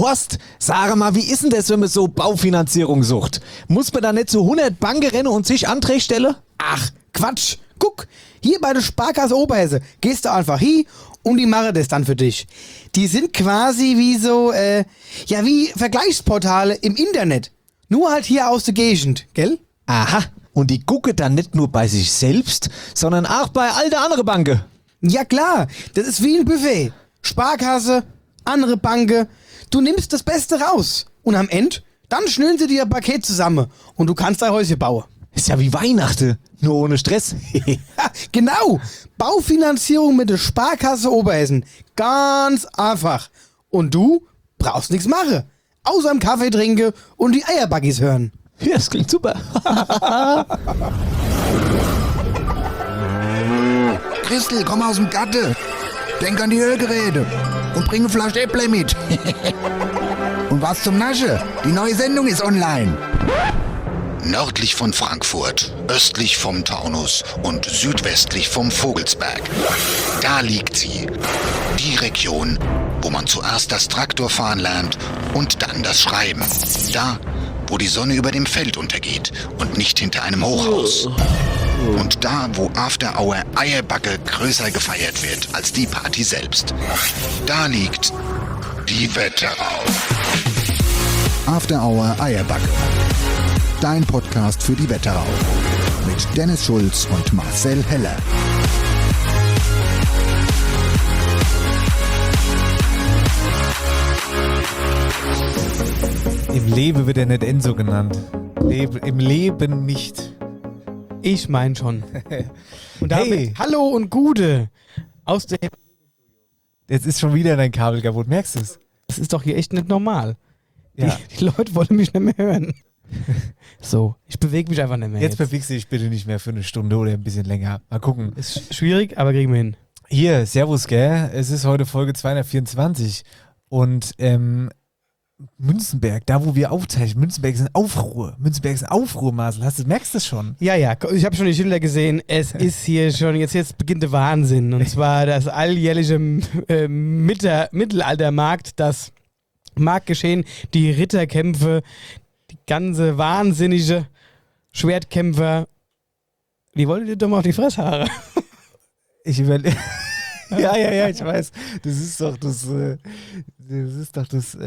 Horst, sag mal, wie ist denn das, wenn man so Baufinanzierung sucht? Muss man da nicht zu 100 Banken rennen und sich Anträge stellen? Ach, Quatsch. Guck, hier bei der Sparkasse Oberhesse gehst du einfach hin und die machen das dann für dich. Die sind quasi wie so, wie Vergleichsportale im Internet. Nur halt hier aus der Gegend, gell? Aha, und die gucken dann nicht nur bei sich selbst, sondern auch bei all der anderen Banken. Ja klar, das ist wie ein Buffet. Sparkasse, andere Banken. Du nimmst das Beste raus. Und am Ende, dann schnüren sie dir ein Paket zusammen und du kannst dein Häuschen bauen. Ist ja wie Weihnachten, nur ohne Stress. Ja, genau. Baufinanzierung mit der Sparkasse Oberhessen. Ganz einfach. Und du brauchst nichts machen. Außer einen Kaffee trinken und die Eierbuggies hören. Ja, das klingt super. Christel, komm aus dem Gatte. Denk an die Ölgeräte und bring eine Flasche Äpple mit. Und was zum Nasche? Die neue Sendung ist online. Nördlich von Frankfurt, östlich vom Taunus und südwestlich vom Vogelsberg. Da liegt sie. Die Region, wo man zuerst das Traktorfahren lernt und dann das Schreiben. Da, wo die Sonne über dem Feld untergeht und nicht hinter einem Hochhaus. Und da, wo After Hour Eierbacke größer gefeiert wird als die Party selbst. Da liegt die Wetterau. After Hour Eierbacke. Dein Podcast für die Wetterau. Mit Dennis Schulz und Marcel Heller. Im Leben wird er nicht Enzo genannt. Im Leben nicht. Ich mein schon. Und damit Hey. Hallo und Gute aus der... Jetzt ist schon wieder dein Kabel kaputt, merkst du es? Das ist doch hier echt nicht normal. Ja. Die Leute wollen mich nicht mehr hören. So, ich bewege mich einfach nicht mehr. Jetzt bewegst du dich bitte nicht mehr für eine Stunde oder ein bisschen länger. Mal gucken. Ist schwierig, aber kriegen wir hin. Hier, servus, gell? Es ist heute Folge 224 und Münzenberg, da wo wir aufzeichnen, Münzenberg ist ein Aufruhr. Münzenberg ist ein Aufruhr, Marcel. Merkst du das schon? Ja, ich habe schon die Schilder gesehen. Es ist hier schon, jetzt beginnt der Wahnsinn. Und zwar das alljährliche Mittelaltermarkt, das Marktgeschehen, die Ritterkämpfe, die ganze wahnsinnige Schwertkämpfer. Die wolltet ihr doch mal auf die Fresshaare. Ich überlege. Ja, ich weiß. Das ist doch das,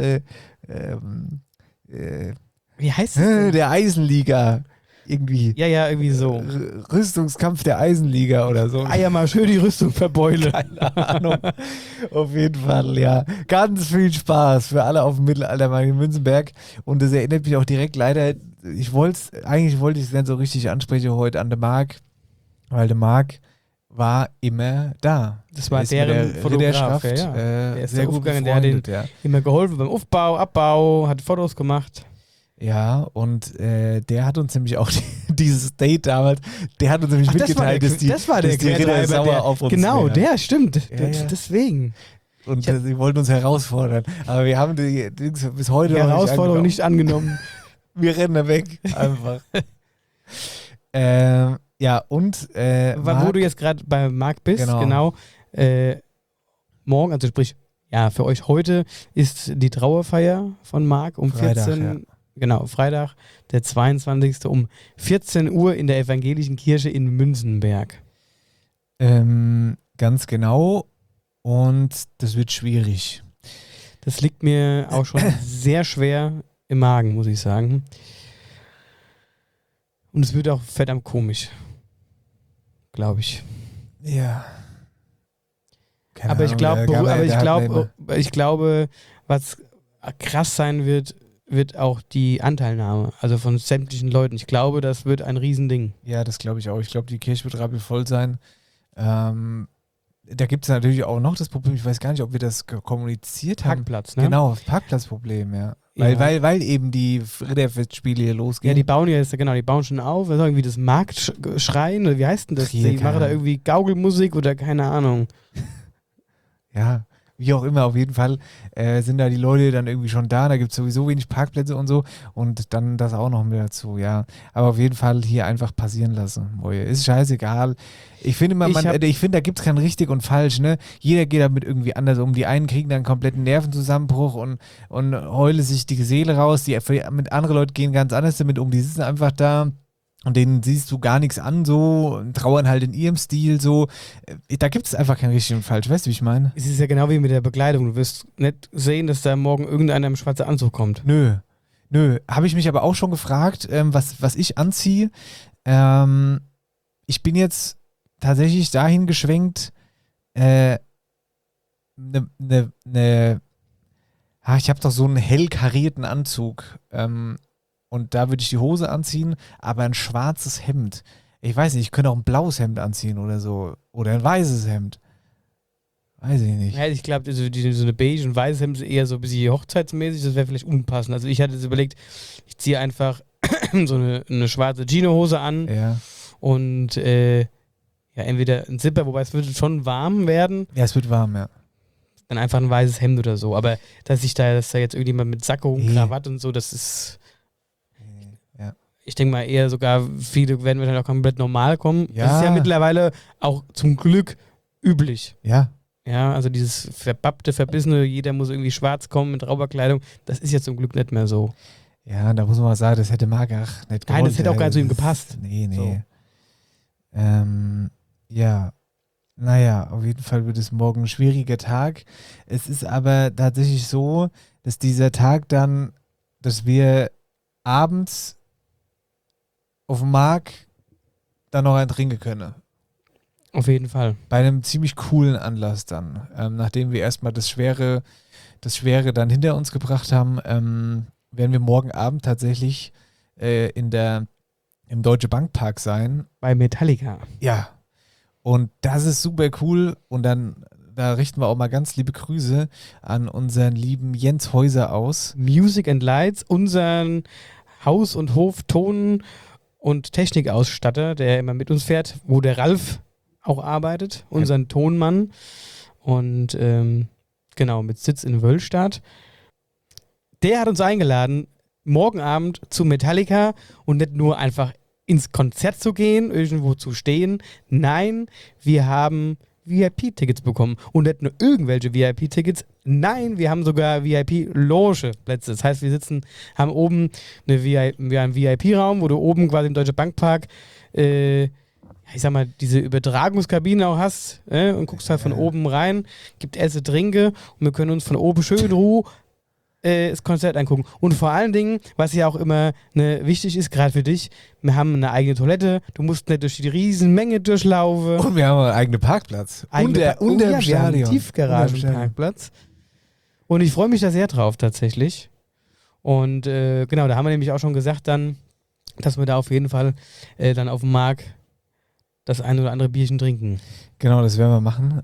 Wie heißt das denn? der Eisenliga. Irgendwie. Ja, irgendwie so. Rüstungskampf der Eisenliga oder so. Eier mal schön die Rüstung verbeulen. Keine Ahnung. Auf jeden Fall, ja. Ganz viel Spaß für alle auf dem Mittelaltermarkt in Münzenberg. Und das erinnert mich auch direkt leider, eigentlich wollte ich es nicht so richtig ansprechen heute an den Marc, weil der Marc war immer da. Das war ist deren mit der Fotograf, Ritterschaft, der ist sehr der gut aufgegangen, der hat befreundet, immer geholfen beim Aufbau, Abbau, hat Fotos gemacht. Ja, und der hat uns nämlich auch dieses Date damals, der hat uns nämlich mitgeteilt, dass die Ritter sauer auf uns Genau, wären. der, stimmt. Ja. Deswegen. Und sie wollten uns herausfordern. Aber wir haben die bis heute Die noch Herausforderung nicht angenommen. Wir rennen da weg, einfach. Ja, und Wo du jetzt gerade bei Marc bist, genau. Morgen, also sprich, ja, für euch heute ist die Trauerfeier von Marc um Freitag, 14 ja. Genau, Freitag, der 22. um 14 Uhr in der Evangelischen Kirche in Münzenberg. Ganz genau. Und das wird schwierig. Das liegt mir auch schon sehr schwer im Magen, muss ich sagen. Und es wird auch verdammt komisch. Glaube ich. Ja. Keine Aber Ahnung, ich glaube, was krass sein wird auch die Anteilnahme, also von sämtlichen Leuten. Ich glaube, das wird ein Riesending. Ja, das glaube ich auch. Ich glaube, die Kirche wird rappelvoll sein. Da gibt es natürlich auch noch das Problem, ich weiß gar nicht, ob wir das kommuniziert haben. Parkplatz, ne? Genau, Parkplatzproblem, ja. Ja. Weil eben die Ritterfestspiele hier losgehen. Ja, die bauen ja jetzt, genau, die bauen schon auf. Das ist irgendwie das Marktschreien, oder wie heißt denn das? Hier, Die machen da irgendwie Gaukelmusik oder keine Ahnung. Ja, Wie auch immer, auf jeden Fall sind da die Leute dann irgendwie schon da gibt es sowieso wenig Parkplätze und so und dann das auch noch mit dazu, ja. Aber auf jeden Fall hier einfach passieren lassen. Boy, ist scheißegal. Ich finde da gibt es kein richtig und falsch, ne? Jeder geht damit irgendwie anders um. Die einen kriegen dann einen kompletten Nervenzusammenbruch und heulen sich die Seele raus. Mit anderen Leuten gehen ganz anders damit um. Die sitzen einfach da. Und denen siehst du gar nichts an, so, trauern halt in ihrem Stil, so. Da gibt es einfach kein richtig und falsch, weißt du, wie ich meine? Es ist ja genau wie mit der Bekleidung. Du wirst nicht sehen, dass da morgen irgendeiner im schwarzen Anzug kommt. Nö. Habe ich mich aber auch schon gefragt, was ich anziehe. Ich bin jetzt tatsächlich dahin geschwenkt, ich habe doch so einen hell karierten Anzug, und da würde ich die Hose anziehen, aber ein schwarzes Hemd. Ich weiß nicht, ich könnte auch ein blaues Hemd anziehen oder so. Oder ein weißes Hemd. Weiß ich nicht. Ja, ich glaube, so eine beige und weißes Hemd ist eher so ein bisschen hochzeitsmäßig, das wäre vielleicht unpassend. Also ich hatte jetzt überlegt, ich ziehe einfach so eine schwarze Chino-Hose an und entweder ein Zipper, wobei es würde schon warm werden. Ja, es wird warm, ja. Dann einfach ein weißes Hemd oder so. Aber dass da jetzt irgendjemand mit Sakko und Krawatte und so, das ist... Ich denke mal eher sogar, viele werden wahrscheinlich auch komplett normal kommen. Ja. Das ist ja mittlerweile auch zum Glück üblich. Ja. Ja, also dieses verbappte, verbissene, jeder muss irgendwie schwarz kommen mit Rauberkleidung, das ist ja zum Glück nicht mehr so. Ja, da muss man mal sagen, das hätte Marc nicht gewollt. Nein, das hätte auch gar nicht zu ihm gepasst. Nee. So. Ja. Naja, auf jeden Fall wird es morgen ein schwieriger Tag. Es ist aber tatsächlich so, dass dieser Tag dann, dass wir abends auf dem Markt dann noch einen trinken können. Auf jeden Fall. Bei einem ziemlich coolen Anlass dann. Nachdem wir erstmal das Schwere dann hinter uns gebracht haben, werden wir morgen Abend tatsächlich im Deutsche Bank Park sein. Bei Metallica. Ja. Und das ist super cool. Und dann, da richten wir auch mal ganz liebe Grüße an unseren lieben Jens Häuser aus. Music and Lights, unseren Haus- und Hof-Ton- und Technikausstatter, der immer mit uns fährt, wo der Ralf auch arbeitet, unseren Tonmann. Und genau, mit Sitz in Wöllstadt. Der hat uns eingeladen, morgen Abend zu Metallica und nicht nur einfach ins Konzert zu gehen, irgendwo zu stehen. Nein, wir haben VIP-Tickets bekommen. Und nicht nur irgendwelche VIP-Tickets. Nein, wir haben sogar VIP-Loge-Plätze. Das heißt, wir haben oben einen VIP-Raum, wo du oben quasi im Deutsche Bankpark ich sag mal, diese Übertragungskabine auch hast und guckst halt von oben rein, gibt Esse, Trinke und wir können uns von oben schön in Ruhe das Konzert angucken. Und vor allen Dingen, was ja auch immer wichtig ist, gerade für dich, wir haben eine eigene Toilette, du musst nicht durch die Riesenmenge durchlaufen. Und wir haben einen eigenen Parkplatz. Unter dem Stadion. Tiefgaragenparkplatz. Und ich freue mich da sehr drauf, tatsächlich. Und genau, da haben wir nämlich auch schon gesagt dann, dass wir da auf jeden Fall dann auf dem Markt das ein oder andere Bierchen trinken. Genau, das werden wir machen.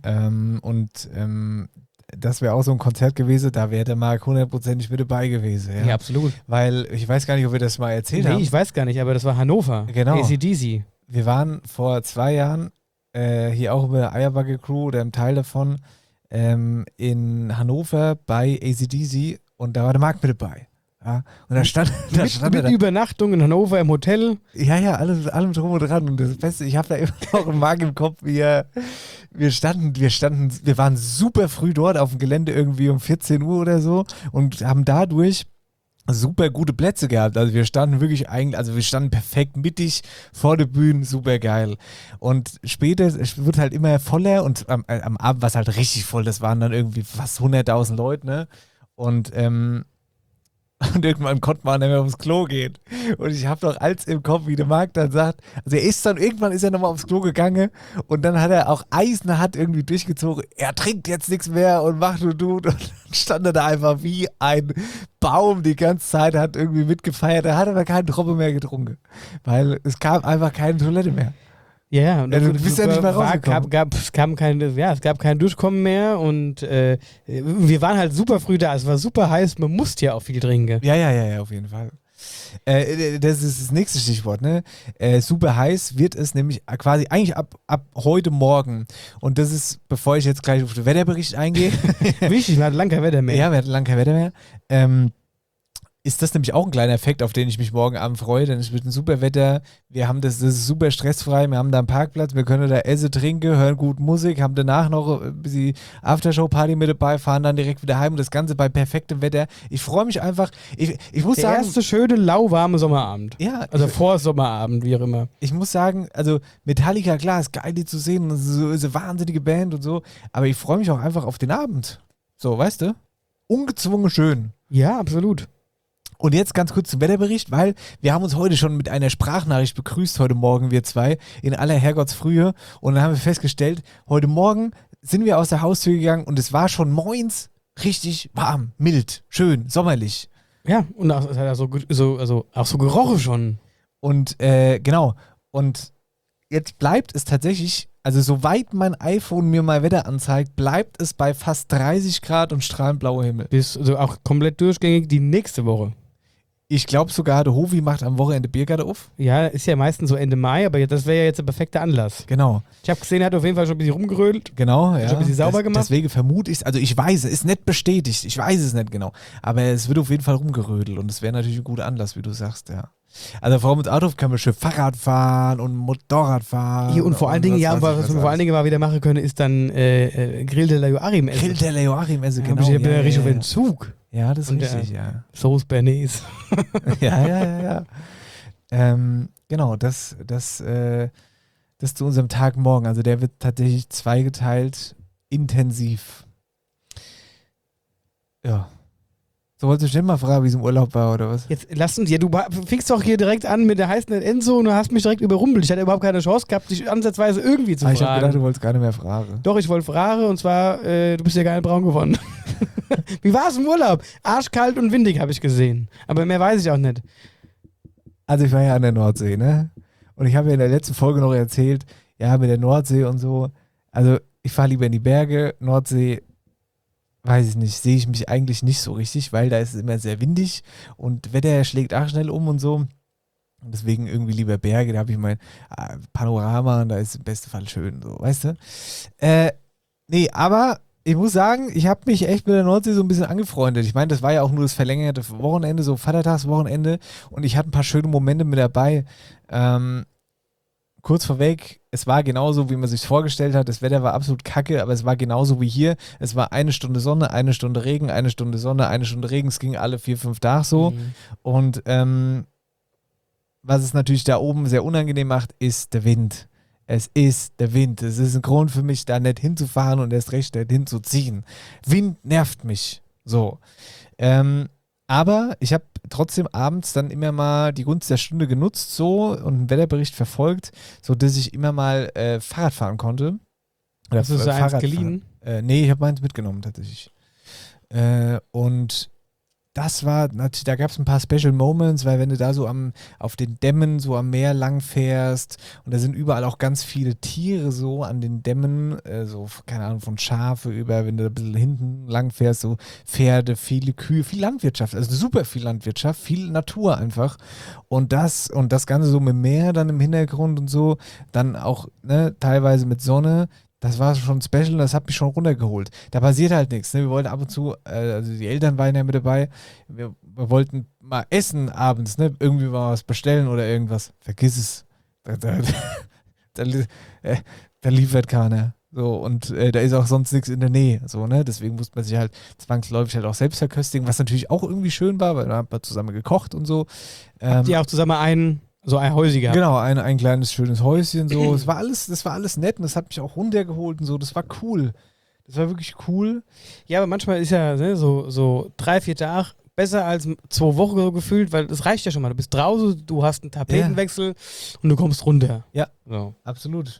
Das wäre auch so ein Konzert gewesen, da wäre der Marc 100% mit dabei gewesen. Ja, absolut. Weil, ich weiß gar nicht, ob wir das mal erzählt haben. Nee, ich weiß gar nicht, aber das war Hannover. Genau. AC/DC. Wir waren vor 2 Jahren hier auch über der Eierbacke Crew oder im Teil davon in Hannover bei AC/DC und da war der Marc mit dabei. Ja, und da stand mit Übernachtung in Hannover im Hotel. Ja, allem drum und dran. Und das Beste, ich habe da immer noch einen Marc im Kopf, wir waren super früh dort auf dem Gelände irgendwie um 14 Uhr oder so und haben dadurch super gute Plätze gehabt. Also wir standen perfekt mittig vor der Bühne, super geil. Und später, es wird halt immer voller und am Abend war es halt richtig voll. Das waren dann irgendwie fast 100.000 Leute, ne? Und irgendwann konnte man nicht mehr aufs Klo gehen. Und ich habe doch als im Kopf, wie der Marc dann sagt, also irgendwann ist er nochmal aufs Klo gegangen und dann hat er auch eisenhart irgendwie durchgezogen, er trinkt jetzt nichts mehr und macht und tut. Und dann stand er da einfach wie ein Baum die ganze Zeit, hat irgendwie mitgefeiert, er hat aber keinen Tropfen mehr getrunken, weil es kam einfach keine Toilette mehr. Ja, und du bist ja nicht mehr rausgekommen. Es gab kein Durchkommen mehr und wir waren halt super früh da, es war super heiß, man musste ja auch viel trinken. Ja, auf jeden Fall. Das ist das nächste Stichwort, ne? Super heiß wird es nämlich quasi eigentlich ab heute Morgen. Und das ist, bevor ich jetzt gleich auf den Wetterbericht eingehe. Wichtig, wir hatten lange kein Wetter mehr. Ja, wir hatten lange kein Wetter mehr. Ist das nämlich auch ein kleiner Effekt, auf den ich mich morgen Abend freue, denn es wird ein super Wetter, wir haben das ist super stressfrei, wir haben da einen Parkplatz, wir können da essen, trinken, hören gut Musik, haben danach noch ein bisschen Aftershow-Party mit dabei, fahren dann direkt wieder heim und das Ganze bei perfektem Wetter. Ich freue mich einfach, ich muss Der sagen... erste schöne, lauwarme Sommerabend. Ja. Also vor Sommerabend, wie auch immer. Ich muss sagen, also Metallica, klar, ist geil, die zu sehen, das ist eine wahnsinnige Band und so, aber ich freue mich auch einfach auf den Abend. So, weißt du? Ungezwungen schön. Ja, absolut. Und jetzt ganz kurz zum Wetterbericht, weil wir haben uns heute schon mit einer Sprachnachricht begrüßt, heute Morgen wir zwei, in aller Herrgottsfrühe. Und dann haben wir festgestellt, heute Morgen sind wir aus der Haustür gegangen und es war schon moins richtig warm, mild, schön, sommerlich. Ja, und auch, es hat auch so gerochen schon. Und genau, und jetzt bleibt es tatsächlich, also soweit mein iPhone mir mal Wetter anzeigt, bleibt es bei fast 30 Grad und strahlend blauer Himmel. Bis also auch komplett durchgängig die nächste Woche. Ich glaube sogar, der Hovi macht am Wochenende Biergarten auf. Ja, ist ja meistens so Ende Mai, aber das wäre ja jetzt der perfekte Anlass. Genau. Ich habe gesehen, er hat auf jeden Fall schon ein bisschen rumgerödelt. Genau, ja. Schon ein bisschen sauber gemacht. Deswegen vermute ich es, also ich weiß es, ist nicht bestätigt, ich weiß es nicht genau, aber es wird auf jeden Fall rumgerödelt und es wäre natürlich ein guter Anlass, wie du sagst, ja. Also vor allem mit Auto können wir schön Fahrrad fahren und Motorrad fahren. Und vor allen Dingen, ja, was wir vor allen Dingen mal wieder machen können, ist dann Grill de la Joachim essen. Grill de la Joachim essen, Ja, genau. ich bin ja richtig auf Entzug. Ja, das ist Und, richtig, ja. Sauce Bernays. Ja. Genau, das zu unserem Tag morgen. Also der wird tatsächlich zweigeteilt, intensiv. Ja. So, wolltest du schnell mal fragen, wie es im Urlaub war, oder was? Jetzt lass uns, ja, du fingst doch hier direkt an mit der heißt nicht Enzo und du hast mich direkt überrumpelt. Ich hatte überhaupt keine Chance gehabt, dich ansatzweise irgendwie zu fragen. Ich habe gedacht, du wolltest gar nicht mehr fragen. Doch, ich wollte fragen und zwar, du bist ja geil braun geworden. Wie war es im Urlaub? Arschkalt und windig habe ich gesehen. Aber mehr weiß ich auch nicht. Also ich war ja an der Nordsee, ne? Und ich habe ja in der letzten Folge noch erzählt, ja, mit der Nordsee und so. Also ich fahre lieber in die Berge, Nordsee, weiß ich nicht, sehe ich mich eigentlich nicht so richtig, weil da ist es immer sehr windig und Wetter schlägt auch schnell um und so. Und deswegen irgendwie lieber Berge, da habe ich mein Panorama und da ist im besten Fall schön, so, weißt du? Nee, aber ich muss sagen, ich habe mich echt mit der Nordsee so ein bisschen angefreundet. Ich meine, das war ja auch nur das verlängerte Wochenende, so Vatertagswochenende und ich hatte ein paar schöne Momente mit dabei. Kurz vorweg, es war genauso, wie man sich vorgestellt hat. Das Wetter war absolut kacke, aber es war genauso wie hier. Es war 1 Stunde Sonne, 1 Stunde Regen, 1 Stunde Sonne, 1 Stunde Regen. Es ging alle 4-5 Tage so. Mhm. Und was es natürlich da oben sehr unangenehm macht, ist der Wind. Es ist der Wind. Es ist ein Grund für mich, da nicht hinzufahren und erst recht nicht hinzuziehen. Wind nervt mich. So. Aber ich habe trotzdem abends dann immer mal die Gunst der Stunde genutzt so und einen Wetterbericht verfolgt, sodass ich immer mal Fahrrad fahren konnte. Hast du so eins geliehen? Nee, ich habe meins mitgenommen tatsächlich. Und das war natürlich, da gab es ein paar Special Moments, weil wenn du da so auf den Dämmen so am Meer lang fährst und da sind überall auch ganz viele Tiere so an den Dämmen, so, keine Ahnung, von Schafe über, wenn du da ein bisschen hinten lang fährst, so Pferde, viele Kühe, viel Landwirtschaft, also super viel Landwirtschaft, viel Natur einfach und das Ganze so mit Meer dann im Hintergrund und so, dann auch, ne, teilweise mit Sonne. Das war schon special und das hat mich schon runtergeholt. Da passiert halt nichts. Ne? Wir wollten ab und zu, also die Eltern waren ja mit dabei, wir wollten mal essen abends, ne? Irgendwie mal was bestellen oder irgendwas. Vergiss es. Da liefert keiner. So, und da ist auch sonst nichts in der Nähe. So, ne? Deswegen musste man sich halt zwangsläufig halt auch selbst verköstigen, was natürlich auch irgendwie schön war, weil wir haben zusammen gekocht und so. Habt ihr auch zusammen ein Häuschen gehabt? Genau, ein kleines, schönes Häuschen, so. Das war alles nett und das hat mich auch runtergeholt und so. Das war cool. Das war wirklich cool. Ja, aber manchmal ist ja ne, so 3-4 Tage besser als 2 Wochen so gefühlt, weil das reicht ja schon mal. Du bist draußen, du hast einen Tapetenwechsel und du kommst runter. Ja, so. Absolut.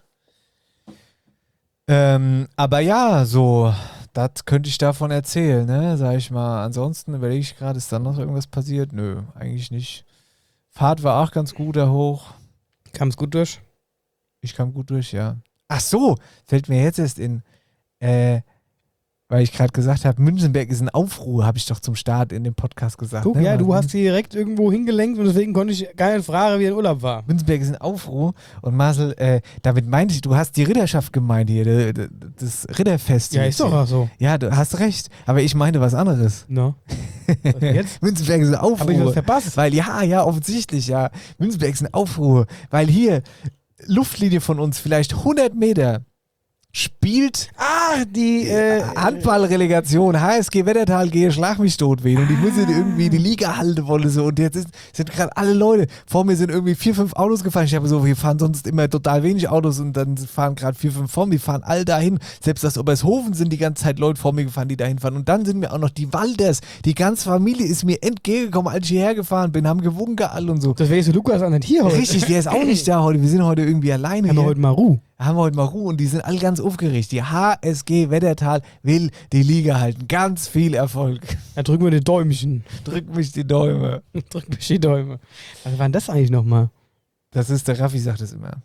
Aber ja, so, das könnte ich davon erzählen, ne, sag ich mal. Ansonsten überlege ich gerade, ist da noch irgendwas passiert? Nö, eigentlich nicht. Fahrt war auch ganz gut da hoch. Kam es gut durch? Ich kam gut durch, ja. Ach so, fällt mir jetzt erst in, weil weil ich gerade gesagt habe, Münzenberg ist in Aufruhr, habe ich doch zum Start in dem Podcast gesagt. Guck, ne? ja, du hast sie direkt irgendwo hingelenkt und deswegen konnte ich gar nicht fragen, wie der Urlaub war. Münzenberg ist in Aufruhr und Marcel, damit meinte ich, du hast die Ritterschaft gemeint hier, das Ritterfest. Ja, ist doch auch so. Ja, du hast recht, aber ich meinte was anderes. No. Was denn jetzt? Münzenberg ist in Aufruhr. Hab ich was verpasst? Weil ja, offensichtlich, ja. Münzenberg ist in Aufruhr, weil hier Luftlinie von uns vielleicht 100 Meter spielt Die Handballrelegation, HSG Wettertal, gehe schlag mich tot wen und die müssen irgendwie die Liga halten wollen so und jetzt sind gerade alle Leute, vor mir sind irgendwie 4, 5 Autos gefahren, ich habe so, wir fahren sonst immer total wenig Autos und dann fahren gerade 4, 5 vor mir, die fahren all dahin, selbst aus Obershofen sind die ganze Zeit Leute vor mir gefahren, die dahin fahren und dann sind mir auch noch die Walders, die ganze Familie ist mir entgegengekommen, als ich hierher gefahren bin, haben gewunken all und so. Das wäre jetzt Lukas auch nicht hier heute. Richtig, der ist auch nicht da heute, wir sind heute irgendwie alleine Haben wir hier. heute mal Ruhe. Haben wir heute mal Ruhe und die sind alle ganz aufgeregt. Die HSG Wettertal will die Liga halten. Ganz viel Erfolg. Da drücken wir die Däumchen. Drück mich die Däume. Drück mich die Däume. Was war denn das eigentlich nochmal? Das ist, der Raffi sagt es immer.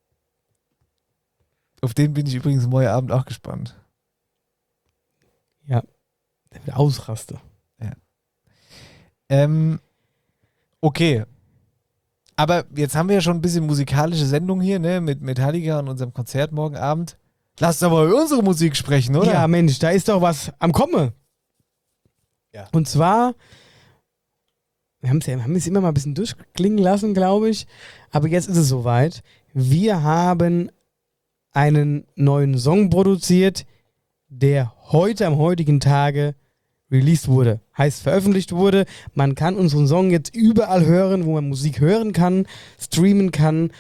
Auf den bin ich übrigens morgen Abend auch gespannt. Ja, der wird ausrasten. Okay. Aber jetzt haben wir ja schon ein bisschen musikalische Sendung hier, ne, mit Metallica und unserem Konzert morgen Abend. Lasst aber über unsere Musik sprechen, oder? Ja, Mensch, da ist doch was am Komme. Ja. Und zwar, haben es immer mal ein bisschen durchklingen lassen, glaube ich. Aber jetzt ist es soweit. Wir haben einen neuen Song produziert, der heute, am heutigen Tage, released wurde. Heißt, veröffentlicht wurde. Man kann unseren Song jetzt überall hören, wo man Musik hören kann, streamen kann.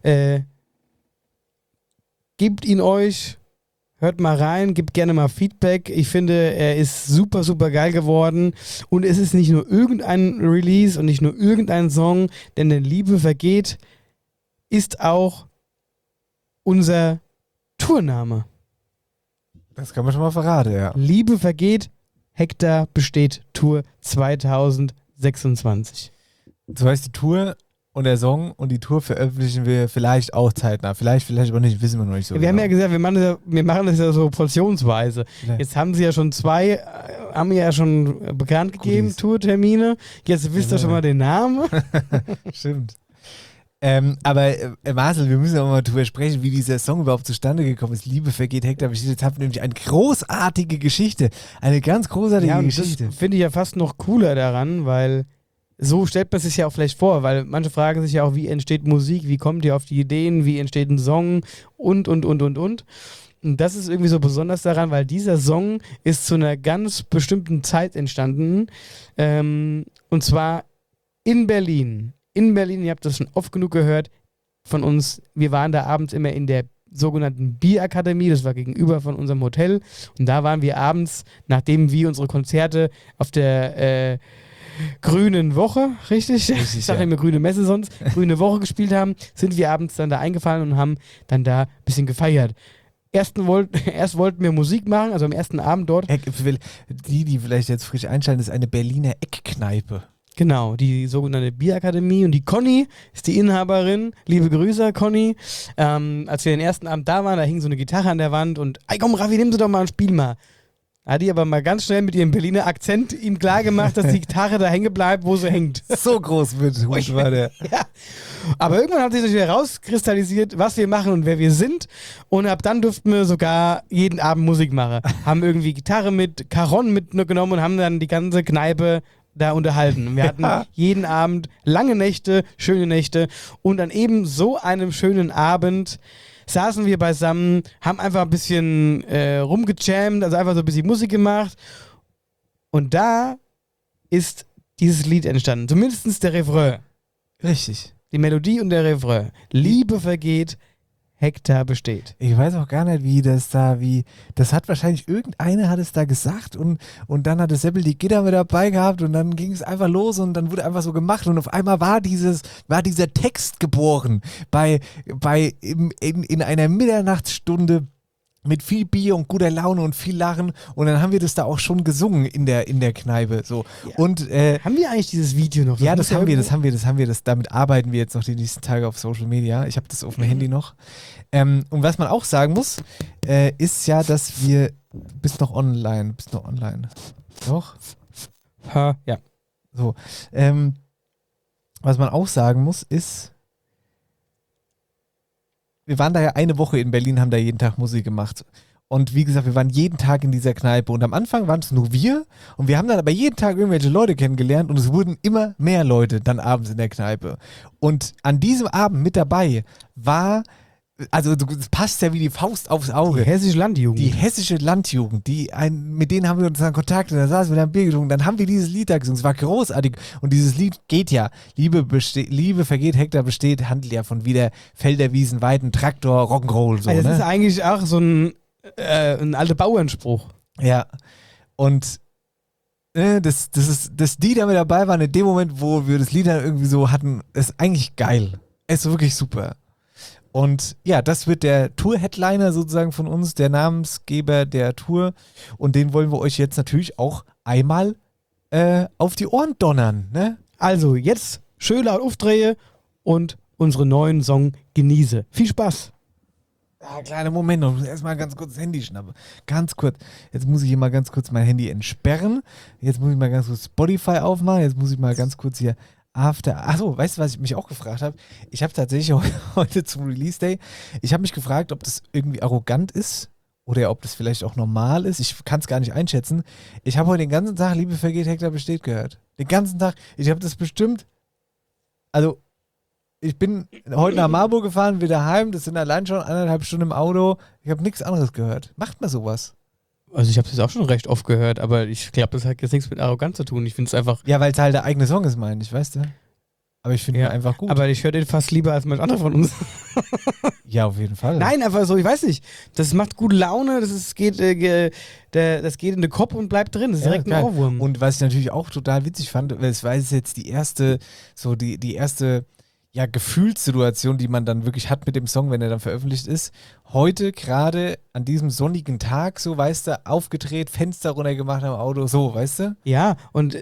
Gebt ihn euch, hört mal rein, gebt gerne mal Feedback. Ich finde, er ist super, super geil geworden. Und es ist nicht nur irgendein Release und nicht nur irgendein Song, denn der Liebe vergeht ist auch unser Tourname. Das kann man schon mal verraten, ja. Liebe vergeht, Hektar besteht Tour 2026. So heißt die Tour und der Song und die Tour veröffentlichen wir vielleicht auch zeitnah. Vielleicht aber nicht, wissen wir noch nicht so Wir haben genau. ja gesagt, wir machen das ja so portionsweise. Ja. Jetzt haben sie ja schon haben ja schon bekannt gegeben, Goodies. Tourtermine. Jetzt wisst ihr schon mal den Namen. Stimmt. Aber Marcel, wir müssen auch mal drüber sprechen, wie dieser Song überhaupt zustande gekommen ist. Liebe vergeht, Hektar besteht. Jetzt haben wir nämlich eine großartige Geschichte. Eine ganz großartige Ja, und Geschichte. das finde ich ja fast noch cooler daran, weil so stellt man sich ja auch vielleicht vor, weil manche fragen sich ja auch, wie entsteht Musik, wie kommt ihr auf die Ideen, wie entsteht ein Song und. Und das ist irgendwie so besonders daran, weil dieser Song ist zu einer ganz bestimmten Zeit entstanden. Und zwar in Berlin. In Berlin, ihr habt das schon oft genug gehört von uns. Wir waren da abends immer in der sogenannten Bierakademie, das war gegenüber von unserem Hotel. Und da waren wir abends, nachdem wir unsere Konzerte auf der Grünen Woche, richtig? Ich sage immer Grüne Messe sonst, Grüne Woche gespielt haben, sind wir abends dann da eingefallen und haben dann da ein bisschen gefeiert. Erst wollten wir Musik machen, also am ersten Abend dort. Die vielleicht jetzt frisch einschalten, ist eine Berliner Eckkneipe. Genau, die sogenannte Bierakademie und die Conny ist die Inhaberin. Liebe Grüße, Conny. Als wir den ersten Abend da waren, da hing so eine Gitarre an der Wand und ey komm Raffi, nimm sie doch mal und spiel mal. Hat die aber mal ganz schnell mit ihrem Berliner Akzent ihm klar gemacht, dass die Gitarre da hängen bleibt, wo sie hängt. So groß mit war der. Ja. Aber irgendwann hat sich das wieder rauskristallisiert, was wir machen und wer wir sind. Und ab dann durften wir sogar jeden Abend Musik machen. Haben irgendwie Gitarre mit Caron mitgenommen und haben dann die ganze Kneipe da unterhalten. Und wir hatten jeden Abend lange Nächte, schöne Nächte. Und an eben so einem schönen Abend saßen wir beisammen, haben einfach ein bisschen rumgejammt, also einfach so ein bisschen Musik gemacht. Und da ist dieses Lied entstanden. Zumindest der Refrain. Richtig. Die Melodie und der Refrain. Liebe vergeht, Hektar besteht. Ich weiß auch gar nicht, das hat wahrscheinlich irgendeiner hat es da gesagt und dann hat der Seppel die Gitter mit dabei gehabt und dann ging es einfach los und dann wurde einfach so gemacht und auf einmal war dieser Text geboren in einer Mitternachtsstunde mit viel Bier und guter Laune und viel Lachen und dann haben wir das da auch schon gesungen in der Kneipe so. Ja. Und haben wir eigentlich dieses Video noch? ja, das haben wir, damit arbeiten wir jetzt noch die nächsten Tage auf Social Media. Ich habe das auf dem Handy noch. Und was man auch sagen muss, ist ja, dass wir Du bist noch online. Doch? Ja. So. Was man auch sagen muss, ist, wir waren da ja eine Woche in Berlin, haben da jeden Tag Musik gemacht. Und wie gesagt, wir waren jeden Tag in dieser Kneipe. Und am Anfang waren es nur wir. Und wir haben dann aber jeden Tag irgendwelche Leute kennengelernt. Und es wurden immer mehr Leute dann abends in der Kneipe. Und an diesem Abend mit dabei war, also das passt ja wie die Faust aufs Auge. Die hessische Landjugend. Die hessische Landjugend, mit denen haben wir uns dann Kontakt und da saßen wir dann Bier getrunken, dann haben wir dieses Lied da gesungen, es war großartig und dieses Lied geht ja, Liebe vergeht, Hektar besteht, handelt ja von wieder Felder, Wiesen, Weiden, Traktor, Rock'n'Roll, so, also das ne? ist eigentlich auch so ein alter Bauernspruch. Ja, und dass die da mit dabei waren in dem Moment, wo wir das Lied dann irgendwie so hatten, ist eigentlich geil. Ist wirklich super. Und ja, das wird der Tour-Headliner sozusagen von uns, der Namensgeber der Tour. Und den wollen wir euch jetzt natürlich auch einmal auf die Ohren donnern, ne? Also jetzt schön laut aufdrehe und unsere neuen Song genieße. Viel Spaß. Ja, kleiner Moment noch. Ich muss erstmal ganz kurz das Handy schnappen. Ganz kurz. Jetzt muss ich hier mal ganz kurz mein Handy entsperren. Jetzt muss ich mal ganz kurz Spotify aufmachen. Jetzt muss ich mal ganz kurz hier Achso, weißt du, was ich mich auch gefragt habe? Ich habe tatsächlich heute zum Release Day, ich habe mich gefragt, ob das irgendwie arrogant ist oder ob das vielleicht auch normal ist. Ich kann es gar nicht einschätzen. Ich habe heute den ganzen Tag Liebe vergeht, Hektar besteht gehört. Den ganzen Tag. Ich habe das bestimmt, also ich bin heute nach Marburg gefahren, wieder heim, das sind allein schon 1,5 Stunden im Auto. Ich habe nichts anderes gehört. Macht man sowas? Also ich habe es auch schon recht oft gehört, aber ich glaube, das hat jetzt nichts mit Arroganz zu tun. Ich finde es einfach... Ja, weil es halt der eigene Song ist, meine ich, weißt du? Aber ich finde ihn einfach gut. Aber ich höre den fast lieber als manch anderer von uns. Ja, auf jeden Fall. Nein, einfach so, ich weiß nicht. Das macht gute Laune, das geht in den Kopf und bleibt drin. Das ist direkt ein Ohrwurm. Und was ich natürlich auch total witzig fand, es war jetzt die erste, ja, Gefühlssituation, die man dann wirklich hat mit dem Song, wenn er dann veröffentlicht ist. Heute gerade an diesem sonnigen Tag, so, weißt du, aufgedreht, Fenster runtergemacht am Auto, so, weißt du? Ja, und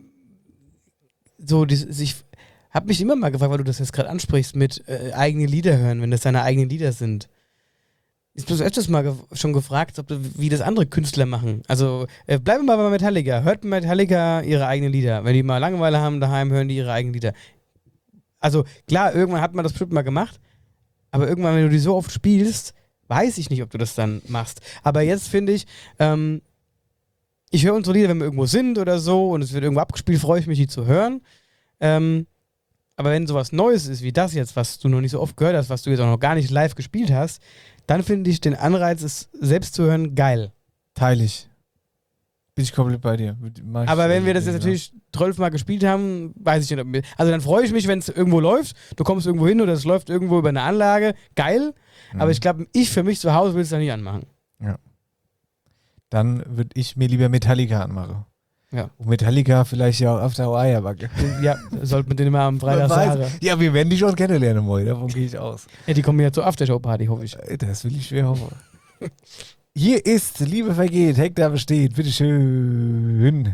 ich habe mich immer mal gefragt, weil du das jetzt gerade ansprichst, mit eigene Lieder hören, wenn das deine eigenen Lieder sind. Ich habe öfters mal schon gefragt, wie das andere Künstler machen. Also bleiben wir mal bei Metallica. Hört Metallica ihre eigenen Lieder. Wenn die mal Langeweile haben daheim, hören die ihre eigenen Lieder. Also klar, irgendwann hat man das bestimmt mal gemacht, aber irgendwann, wenn du die so oft spielst, weiß ich nicht, ob du das dann machst. Aber jetzt finde ich, ich höre unsere Lieder, wenn wir irgendwo sind oder so und es wird irgendwo abgespielt, freue ich mich, die zu hören. Aber wenn sowas Neues ist, wie das jetzt, was du noch nicht so oft gehört hast, was du jetzt auch noch gar nicht live gespielt hast, dann finde ich den Anreiz, es selbst zu hören, geil. Teile ich. Bin ich komplett bei dir. Aber wenn wir das jetzt natürlich 12 Mal gespielt haben, weiß ich nicht. Also dann freue ich mich, wenn es irgendwo läuft. Du kommst irgendwo hin oder es läuft irgendwo über eine Anlage. Geil. Mhm. Aber ich glaube, für mich zu Hause will es da nicht anmachen. Ja. Dann würde ich mir lieber Metallica anmachen. Ja. Und Metallica vielleicht ja auch auf der Eierbacke. Ja, sollte man den immer am Freitag sagen. Ja, wir werden die schon kennenlernen, Moi. Davon gehe ich aus. Ja, die kommen ja zur Aftershow-Party, hoffe ich. Das will ich schwer hoffen. Hier ist Liebe vergeht, Hektar besteht. Bitteschön.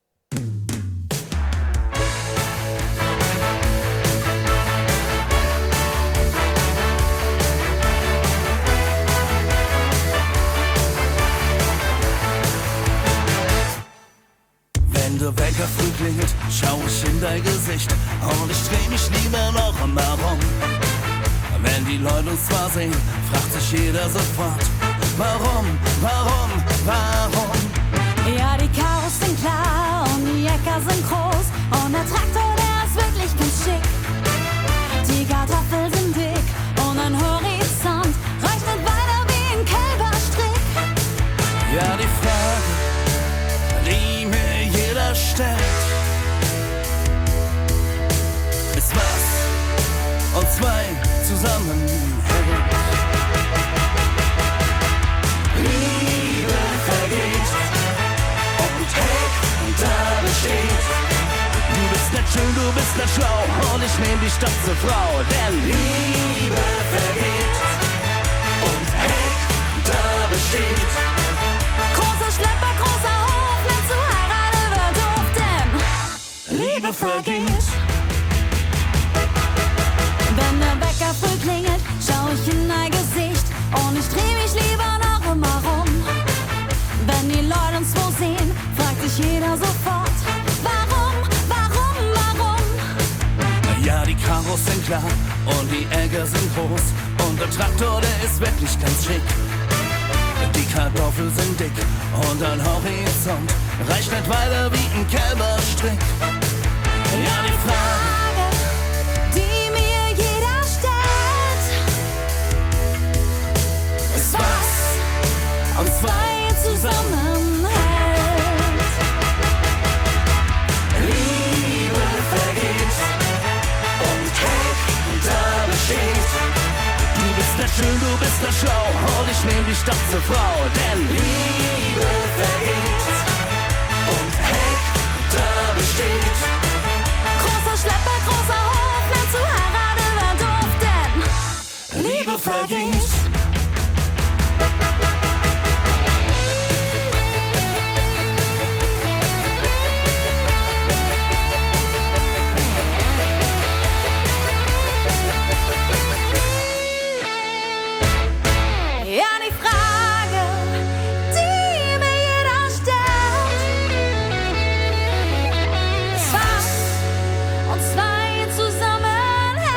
Wenn der Wecker früh klingelt, schau ich in dein Gesicht und ich dreh mich lieber noch einmal rum. Wenn die Leute uns zwar sehen, fragt sich jeder sofort, warum, warum, warum? Ja, die Karos sind klar und die Äcker sind groß und der Traktor, der ist wirklich ganz schick. Die Kartoffeln sind dick und ein Horizont reicht nicht weiter wie ein Kälberstrick. Ja, die Frage, die mir jeder stellt, ist was und zwei zusammenhält. Liebe vergeht und Hektar besteht. Du bist nicht schön, du bist nicht schlau und ich nehm dich doch zur Frau. Denn Liebe vergeht und Hektar besteht. Großer Schlepper, großer Hof, nicht zu heiraten wird doof, denn Liebe vergeht. Wenn der Wecker früh klingelt, schau ich in dein Gesicht und ich dreh mich lieber noch immer rum. sind klar und die Äcker sind groß und der Traktor, der ist wirklich ganz schick. Die Kartoffeln sind dick und ein Horizont reicht nicht weiter wie ein Kälberstrick. Ja, die Frage, die mir jeder stellt, ist, was uns zwei zusammenhält. Liebe vergeht und Hek da besteht. Du bist nicht schön, du bist nicht schlau und ich nehm dich doch zur Frau, denn Liebe vergeht und Hek da besteht. Großer Schlepper, großer Hof, nicht zu heiraten war doof, denn Liebe vergeht. ja, die Frage, die mir jeder stellt, ist, was uns zwei zusammenhält.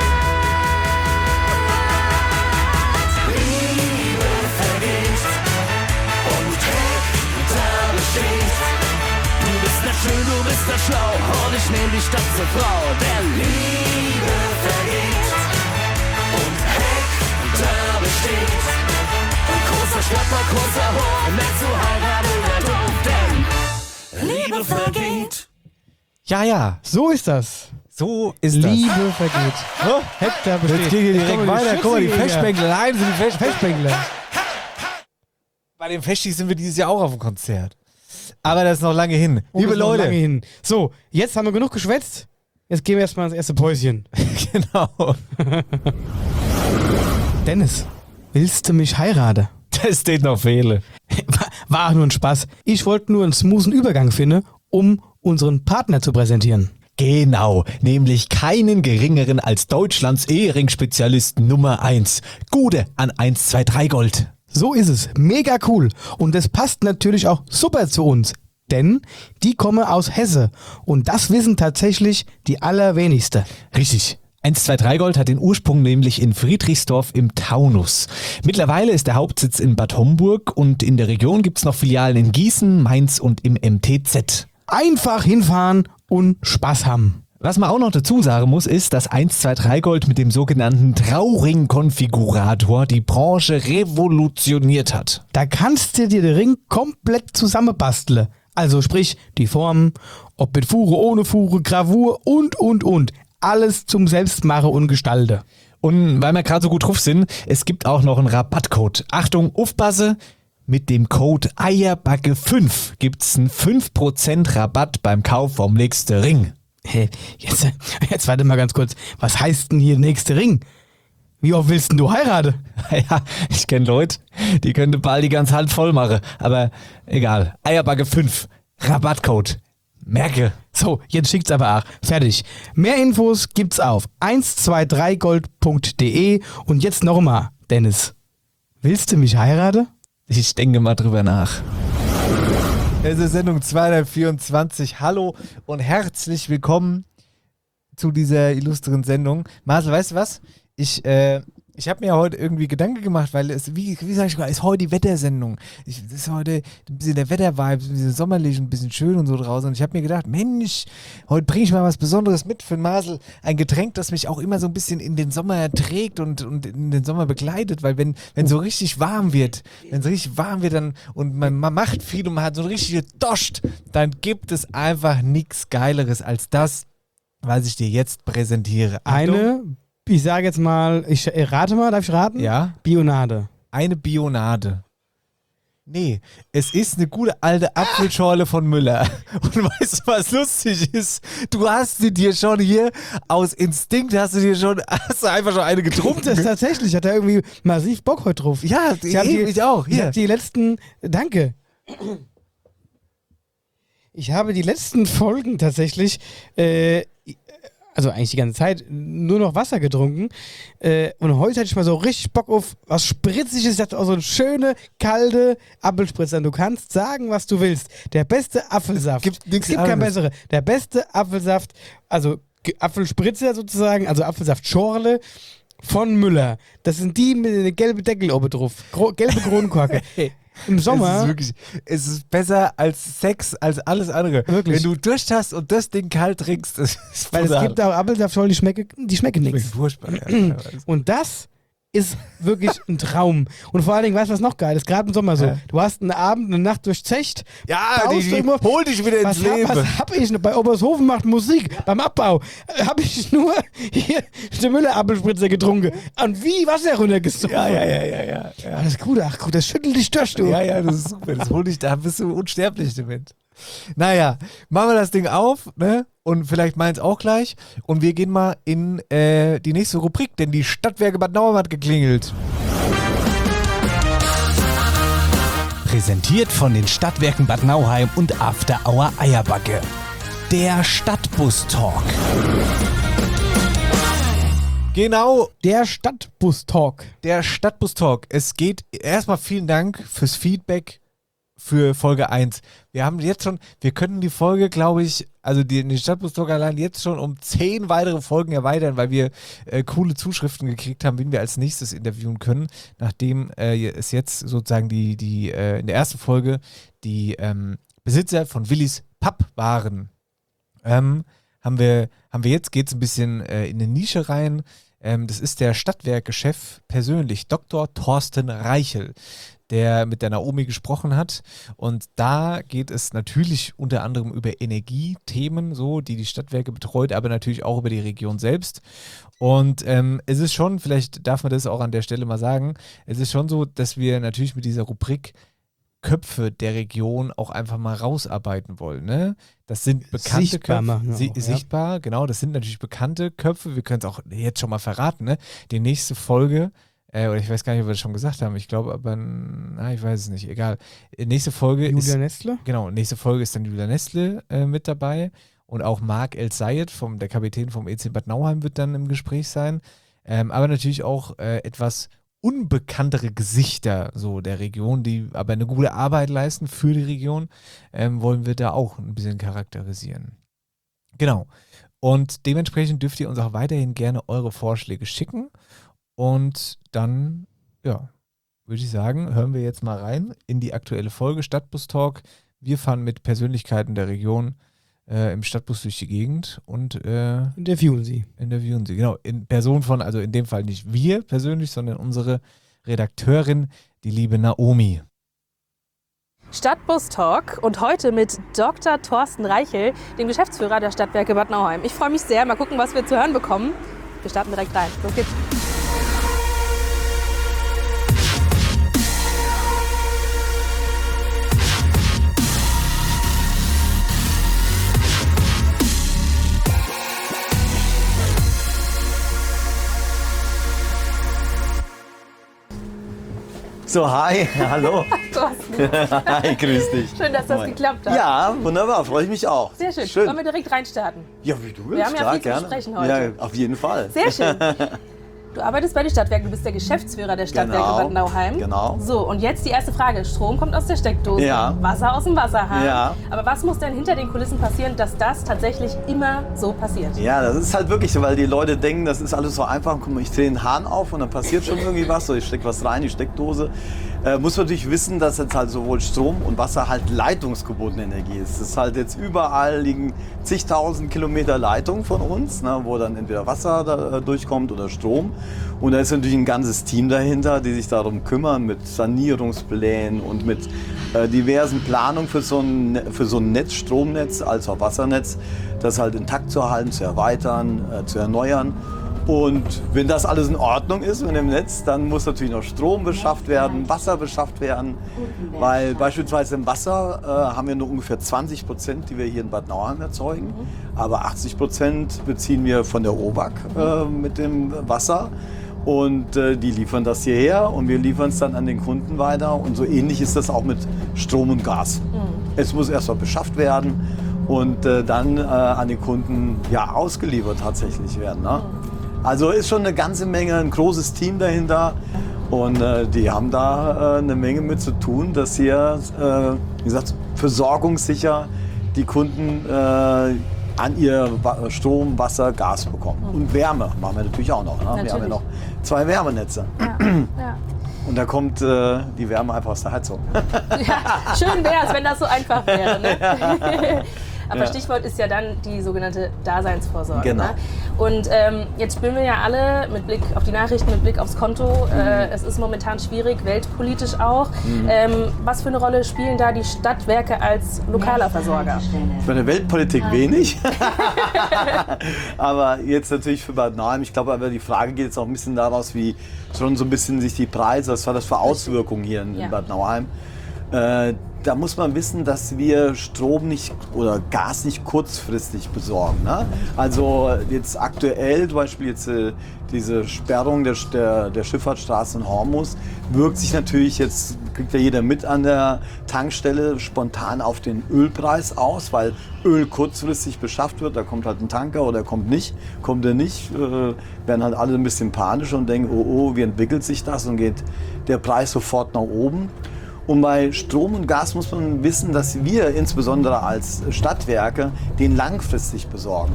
Liebe vergeht und Hek da besteht. Du bist nicht schön, du bist nicht schlau und ich nehm dich doch zur Frau, denn Liebe vergeht und Hek da besteht. Ein großer Schlapper, großer Hof, nicht zu heiraten wär doof, denn Liebe vergeht. Ja, So ist das. so ist das. Liebe vergeht. Oh, Hektar besteht. jetzt geht hier direkt weiter. Guck mal, die Schützenjäger. Festbänkler, nein, sind die Festbänkler. Festbänkler. Bei den Festis sind wir dieses Jahr auch auf dem Konzert. Aber das ist noch lange hin. Oh, Liebe das ist noch Leute. lange hin. So, jetzt haben wir genug geschwätzt. Jetzt gehen wir erstmal ins erste Päuschen. Genau. Dennis, willst du mich heiraten? Das steht noch Fehle. War auch nur ein Spaß. Ich wollte nur einen smoothen Übergang finden, um unseren Partner zu präsentieren. Genau, nämlich keinen geringeren als Deutschlands Ehering-Spezialist Nummer 1. Gude an 123 Gold. So ist es. Mega cool. Und das passt natürlich auch super zu uns. Denn die kommen aus Hesse. Und das wissen tatsächlich die allerwenigsten. Richtig. 123 Gold hat den Ursprung nämlich in Friedrichsdorf im Taunus. Mittlerweile ist der Hauptsitz in Bad Homburg und in der Region gibt's noch Filialen in Gießen, Mainz und im MTZ. Einfach hinfahren und Spaß haben. Was man auch noch dazu sagen muss, ist, dass 123 Gold mit dem sogenannten Trauring-Konfigurator die Branche revolutioniert hat. Da kannst du dir den Ring komplett zusammenbasteln. Also sprich, die Form, ob mit Fuhre, ohne Fuhre, Gravur und. Alles zum Selbstmachen und Gestalten. Und weil wir gerade so gut drauf sind, es gibt auch noch einen Rabattcode. Achtung, aufpasse, mit dem Code Eierbacke5 gibt's einen 5% Rabatt beim Kauf vom nächsten Ring. Hey, jetzt warte mal ganz kurz. Was heißt denn hier nächste Ring? Wie oft willst denn du heiraten? Ja, ich kenne Leute, die könnte bald die ganze Hand voll machen. Aber egal, Eierbacke5, Rabattcode. Merke. So, jetzt schickt's aber auch. Fertig. Mehr Infos gibt's auf 123gold.de und jetzt nochmal, Dennis. Willst du mich heiraten? Ich denke mal drüber nach. Es ist Sendung 224. Hallo und herzlich willkommen zu dieser illustren Sendung. Marcel, weißt du was? Ich habe mir heute irgendwie Gedanken gemacht, weil es, wie sag ich mal, ist heute die Wettersendung. Das ist heute ein bisschen der Wettervibe, ein bisschen sommerlich, ein bisschen schön und so draußen. Und ich habe mir gedacht, Mensch, heute bringe ich mal was Besonderes mit für den Marcel. Ein Getränk, das mich auch immer so ein bisschen in den Sommer trägt und in den Sommer begleitet. Weil wenn so richtig warm wird, dann und man macht viel und man hat so eine richtige Dost, dann gibt es einfach nichts Geileres als das, was ich dir jetzt präsentiere. Achtung. Ich sage jetzt mal, ich rate mal, darf ich raten? Ja? Bionade. Eine Bionade. Nee, es ist eine gute alte Apfelschorle von Müller. Und weißt du, was lustig ist? Du hast sie dir schon hier aus Instinkt, hast du einfach schon eine getrunken. Das tatsächlich, hat er irgendwie massiv Bock heute drauf. Ja, ich auch. Ich Hier. habe die letzten, danke. Ich habe die letzten Folgen tatsächlich, also eigentlich die ganze Zeit, nur noch Wasser getrunken. Und heute hatte ich mal so richtig Bock auf was Spritziges. Ich dachte, so eine schöne, kalte Apfelspritzer. Du kannst sagen, was du willst. Der beste Apfelsaft. Gibt nichts es gibt keinen anderes. besseren. Der beste Apfelsaft, also Apfelspritzer sozusagen, also Apfelsaftschorle von Müller. Das sind die mit einer gelben Deckel oben drauf. Gelbe Kronkorke. Im Sommer. Es ist besser als Sex, als alles andere. Wirklich. Wenn du Durst hast und das Ding kalt trinkst, das ist Weil es gibt auch Apfelsaftschorle, die schmecken nichts. furchtbar. Ja. Und das ist wirklich ein Traum. Und vor allen Dingen, weißt du, was noch geil ist? Gerade im Sommer so. Ja. Du hast einen Abend, eine Nacht durchzecht. Ja, baust irgendwo- hol dich wieder ins Leben. Was hab ich? Bei Obershofen macht Musik. Beim Abbau habe ich nur hier den Müller-Apfelspritzer getrunken. Und wie Wasser runtergesoffen. Ja. Das ist gut. Ach gut, das schüttelt dich durch, du. Ja, das ist super. Das hol dich, da bist du unsterblich damit. Naja, machen wir das Ding auf, ne? Und vielleicht meins auch gleich. Und wir gehen mal in die nächste Rubrik, denn die Stadtwerke Bad Nauheim hat geklingelt. Präsentiert von den Stadtwerken Bad Nauheim und After Hour Eierbacke. Der Stadtbus-Talk. Genau, Der Stadtbus-Talk. der Stadtbus-Talk. Es geht erstmal vielen Dank fürs Feedback für Folge 1. Wir haben jetzt schon, wir können die Folge, glaube ich, also den Stadtbus-Talk allein jetzt schon um 10 weitere Folgen erweitern, weil wir coole Zuschriften gekriegt haben, wen wir als nächstes interviewen können, nachdem es jetzt sozusagen in der ersten Folge die Besitzer von Willis Pub waren. Haben wir jetzt, geht es ein bisschen in eine Nische rein. Das ist der Stadtwerke-Chef persönlich, Dr. Thorsten Reichel, der mit der Naomi gesprochen hat. Und da geht es natürlich unter anderem über Energiethemen, so, die Stadtwerke betreut, aber natürlich auch über die Region selbst. Und es ist schon, vielleicht darf man das auch an der Stelle mal sagen, es ist schon so, dass wir natürlich mit dieser Rubrik Köpfe der Region auch einfach mal rausarbeiten wollen. Ne? Das sind bekannte Sichtbar Köpfe. machen auch, ja. Sichtbar, genau. Das sind natürlich bekannte Köpfe. Wir können es auch jetzt schon mal verraten. Ne? Die nächste Folge, oder ich weiß gar nicht, ob wir das schon gesagt haben. Ich glaube aber, ich weiß es nicht. Egal. Nächste Folge Julia ist... Nestler? Genau, nächste Folge ist dann Julia Nestle mit dabei. Und auch Marc El-Sayed, der Kapitän vom EC Bad Nauheim, wird dann im Gespräch sein. Aber natürlich auch etwas unbekanntere Gesichter so der Region, die aber eine gute Arbeit leisten für die Region, wollen wir da auch ein bisschen charakterisieren. Genau. Und dementsprechend dürft ihr uns auch weiterhin gerne eure Vorschläge schicken. Und dann, ja, würde ich sagen, hören wir jetzt mal rein in die aktuelle Folge Stadtbus Talk. Wir fahren mit Persönlichkeiten der Region im Stadtbus durch die Gegend und Interviewen sie. genau, in Person von, also in dem Fall nicht wir persönlich, sondern unsere Redakteurin, die liebe Naomi. Stadtbus Talk und heute mit Dr. Thorsten Reichel, dem Geschäftsführer der Stadtwerke Bad Nauheim. Ich freue mich sehr, mal gucken, was wir zu hören bekommen. Wir starten direkt rein. Los geht's. So, hi, hallo. Thorsten, Hi, grüß dich. schön, dass das Moin. geklappt hat. Ja, wunderbar, freue ich mich auch. Sehr schön. Wollen wir direkt reinstarten? Ja, wie du willst, Wir haben ja klar, viel zu gerne. besprechen heute. Ja, auf jeden Fall. Sehr schön. Du arbeitest bei den Stadtwerken, du bist der Geschäftsführer der Stadtwerke Genau, Bad Nauheim. genau. So, und jetzt die erste Frage. Strom kommt aus der Steckdose, Ja. Wasser aus dem Wasserhahn. Ja. Aber was muss denn hinter den Kulissen passieren, dass das tatsächlich immer so passiert? Ja, das ist halt wirklich so, weil die Leute denken, das ist alles so einfach. Guck mal, ich drehe den Hahn auf und dann passiert schon irgendwie was. So, ich stecke was rein, die Steckdose. Muss man natürlich wissen, dass jetzt halt sowohl Strom und Wasser halt leitungsgebundene Energie ist. Das ist halt jetzt überall liegen zigtausend Kilometer Leitung von uns, ne, wo dann entweder Wasser da, durchkommt oder Strom. Und da ist natürlich ein ganzes Team dahinter, die sich darum kümmern mit Sanierungsplänen und mit diversen Planungen für so ein Netz, Stromnetz als auch Wassernetz, das halt intakt zu erhalten, zu erweitern, zu erneuern. Und wenn das alles in Ordnung ist mit dem Netz, dann muss natürlich noch Strom beschafft werden, Wasser beschafft werden. Weil beispielsweise im Wasser haben wir nur ungefähr 20%, die wir hier in Bad Nauheim erzeugen. Aber 80% beziehen wir von der OBAK mit dem Wasser. Und die liefern das hierher und wir liefern es dann an den Kunden weiter. Und so ähnlich ist das auch mit Strom und Gas. Es muss erst mal beschafft werden und dann an den Kunden ausgeliefert tatsächlich werden. Ne? Also ist schon eine ganze Menge, ein großes Team dahinter und die haben da eine Menge mit zu tun, dass hier, wie gesagt, versorgungssicher die Kunden an ihr Strom, Wasser, Gas bekommen. Und Wärme machen wir natürlich auch noch. Ne? Wir haben ja noch 2 Wärmenetze. Ja. Und da kommt die Wärme einfach aus der Heizung. Ja, schön wäre es, wenn das so einfach wäre. Ne? Aber Stichwort ist ja dann die sogenannte Daseinsvorsorge. Genau. Ne? Und jetzt spielen wir ja alle mit Blick auf die Nachrichten, mit Blick aufs Konto. Es ist momentan schwierig, weltpolitisch auch. Was für eine Rolle spielen da die Stadtwerke als lokaler Versorger? Für eine Weltpolitik wenig. Aber jetzt natürlich für Bad Nauheim. Ich glaube aber, die Frage geht jetzt auch ein bisschen daraus, wie schon so ein bisschen sich die Preise, was war das für Auswirkungen hier in Bad Nauheim. Da muss man wissen, dass wir Strom nicht oder Gas nicht kurzfristig besorgen. Ne? Also jetzt aktuell, zum Beispiel jetzt diese Sperrung der Schifffahrtsstraße in Hormuz, wirkt sich natürlich jetzt, kriegt ja jeder mit an der Tankstelle, spontan auf den Ölpreis aus, weil Öl kurzfristig beschafft wird. Da kommt halt ein Tanker oder kommt nicht. Kommt er nicht, werden halt alle ein bisschen panisch und denken, oh, wie entwickelt sich das, und geht der Preis sofort nach oben. Und bei Strom und Gas muss man wissen, dass wir insbesondere als Stadtwerke den langfristig besorgen.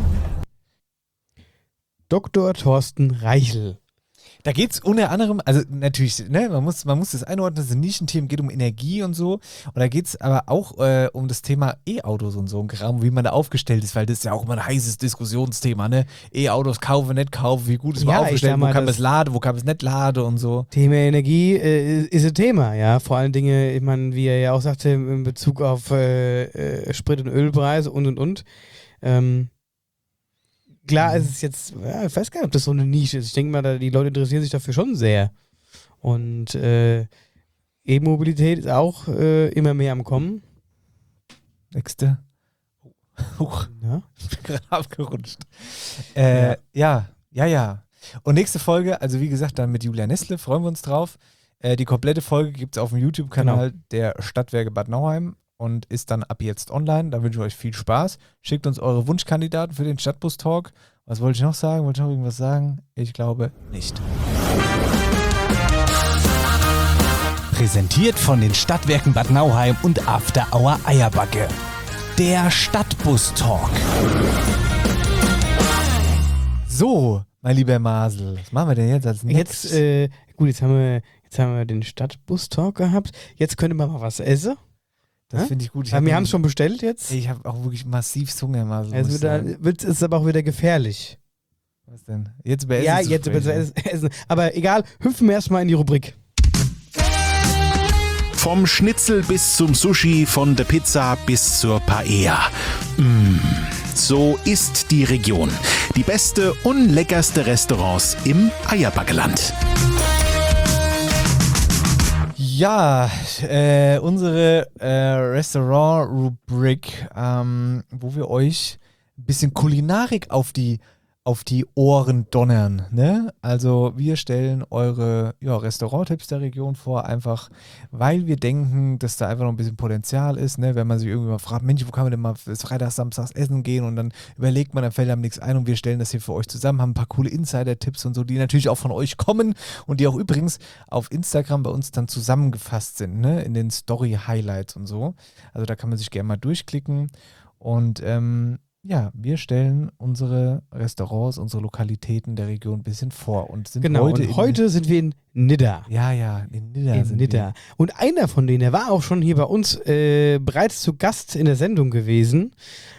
Dr. Thorsten Reichel. Da geht es unter anderem, also natürlich, ne, man muss das einordnen, das ist ein Nischenthema, geht um Energie und so. Und da geht es aber auch um das Thema E-Autos und so ein Kram, wie man da aufgestellt ist, weil das ist ja auch immer ein heißes Diskussionsthema, ne? E-Autos kaufen, nicht kaufen, wie gut ist man aufgestellt, wo kann man es laden, wo kann man es nicht laden und so. Thema Energie ist ein Thema, ja. Vor allen Dingen, ich meine, wie er ja auch sagte, in Bezug auf Sprit- und Ölpreise und. Klar ist es jetzt, ich weiß gar nicht, ob das so eine Nische ist. Ich denke mal, die Leute interessieren sich dafür schon sehr. Und E-Mobilität ist auch immer mehr am Kommen. Nächste. Huch. Ja? Ich bin gerade abgerutscht. Ja. Und nächste Folge, also wie gesagt, dann mit Julia Nestle, freuen wir uns drauf. Die komplette Folge gibt es auf dem YouTube-Kanal der Stadtwerke Bad Nauheim und ist dann ab jetzt online. Da wünsche ich euch viel Spaß. Schickt uns eure Wunschkandidaten für den Stadtbus-Talk. Was wollte ich noch sagen? Wollte ich noch irgendwas sagen? Ich glaube nicht. Präsentiert von den Stadtwerken Bad Nauheim und After Hour Eierbacke. Der Stadtbus-Talk. So, mein lieber Masel, was machen wir denn jetzt als nächstes? Jetzt haben wir den Stadtbus-Talk gehabt. Jetzt könnte man mal was essen. Das finde ich gut. Wir haben es schon bestellt jetzt. Ich habe auch wirklich massiv Hunger, Masel. Es ist aber auch wieder gefährlich. Was denn? Jetzt über Essen Ja, jetzt über Essen. Aber egal, hüpfen wir erstmal in die Rubrik. Vom Schnitzel bis zum Sushi, von der Pizza bis zur Paella. So ist die Region. Die beste und leckerste Restaurants im Eierbackeland. Ja, unsere Restaurant-Rubrik, wo wir euch ein bisschen Kulinarik auf die Ohren donnern. Ne? Also wir stellen eure Restauranttipps der Region vor, einfach weil wir denken, dass da einfach noch ein bisschen Potenzial ist. Ne? Wenn man sich irgendwie mal fragt, Mensch, wo kann man denn mal freitags, samstags essen gehen, und dann überlegt man, dann fällt einem nichts ein, und wir stellen das hier für euch zusammen, haben ein paar coole Insider-Tipps und so, die natürlich auch von euch kommen und die auch übrigens auf Instagram bei uns dann zusammengefasst sind, ne? In den Story-Highlights und so. Also da kann man sich gerne mal durchklicken und wir stellen unsere Restaurants, unsere Lokalitäten der Region ein bisschen vor. Und sind heute sind wir in Nidda. Ja, in Nidda. Und einer von denen, der war auch schon hier bei uns bereits zu Gast in der Sendung gewesen.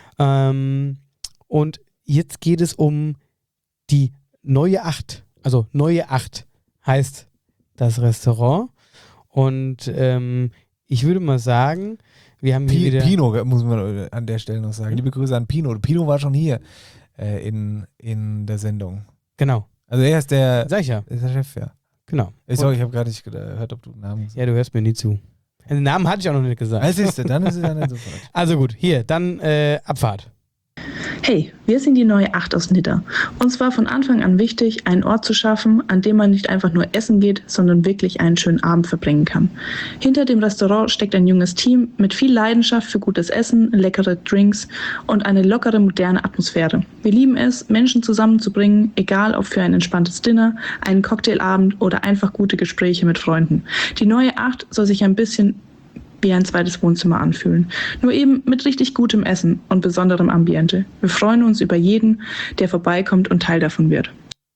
Und jetzt geht es um die Neue Acht. Also Neue Acht heißt das Restaurant. Und ich würde mal sagen, wir haben hier wieder Pino, muss man an der Stelle noch sagen. Liebe Grüße an Pino. Pino war schon hier in der Sendung. Genau. Also er ist der, sag ich ja. Ist der Chef, ja. Genau. Sorry, ich habe gerade nicht gehört, ob du einen Namen gesagt hast. Ja, du hörst mir nie zu. Den Namen hatte ich auch noch nicht gesagt. Was ist denn? Dann ist es ja nicht sofort. Also gut, hier, dann Abfahrt. Hey, wir sind die Neue Acht aus Nidda. Uns war von Anfang an wichtig, einen Ort zu schaffen, an dem man nicht einfach nur essen geht, sondern wirklich einen schönen Abend verbringen kann. Hinter dem Restaurant steckt ein junges Team mit viel Leidenschaft für gutes Essen, leckere Drinks und eine lockere, moderne Atmosphäre. Wir lieben es, Menschen zusammenzubringen, egal ob für ein entspanntes Dinner, einen Cocktailabend oder einfach gute Gespräche mit Freunden. Die Neue Acht soll sich ein bisschen wie ein zweites Wohnzimmer anfühlen. Nur eben mit richtig gutem Essen und besonderem Ambiente. Wir freuen uns über jeden, der vorbeikommt und Teil davon wird.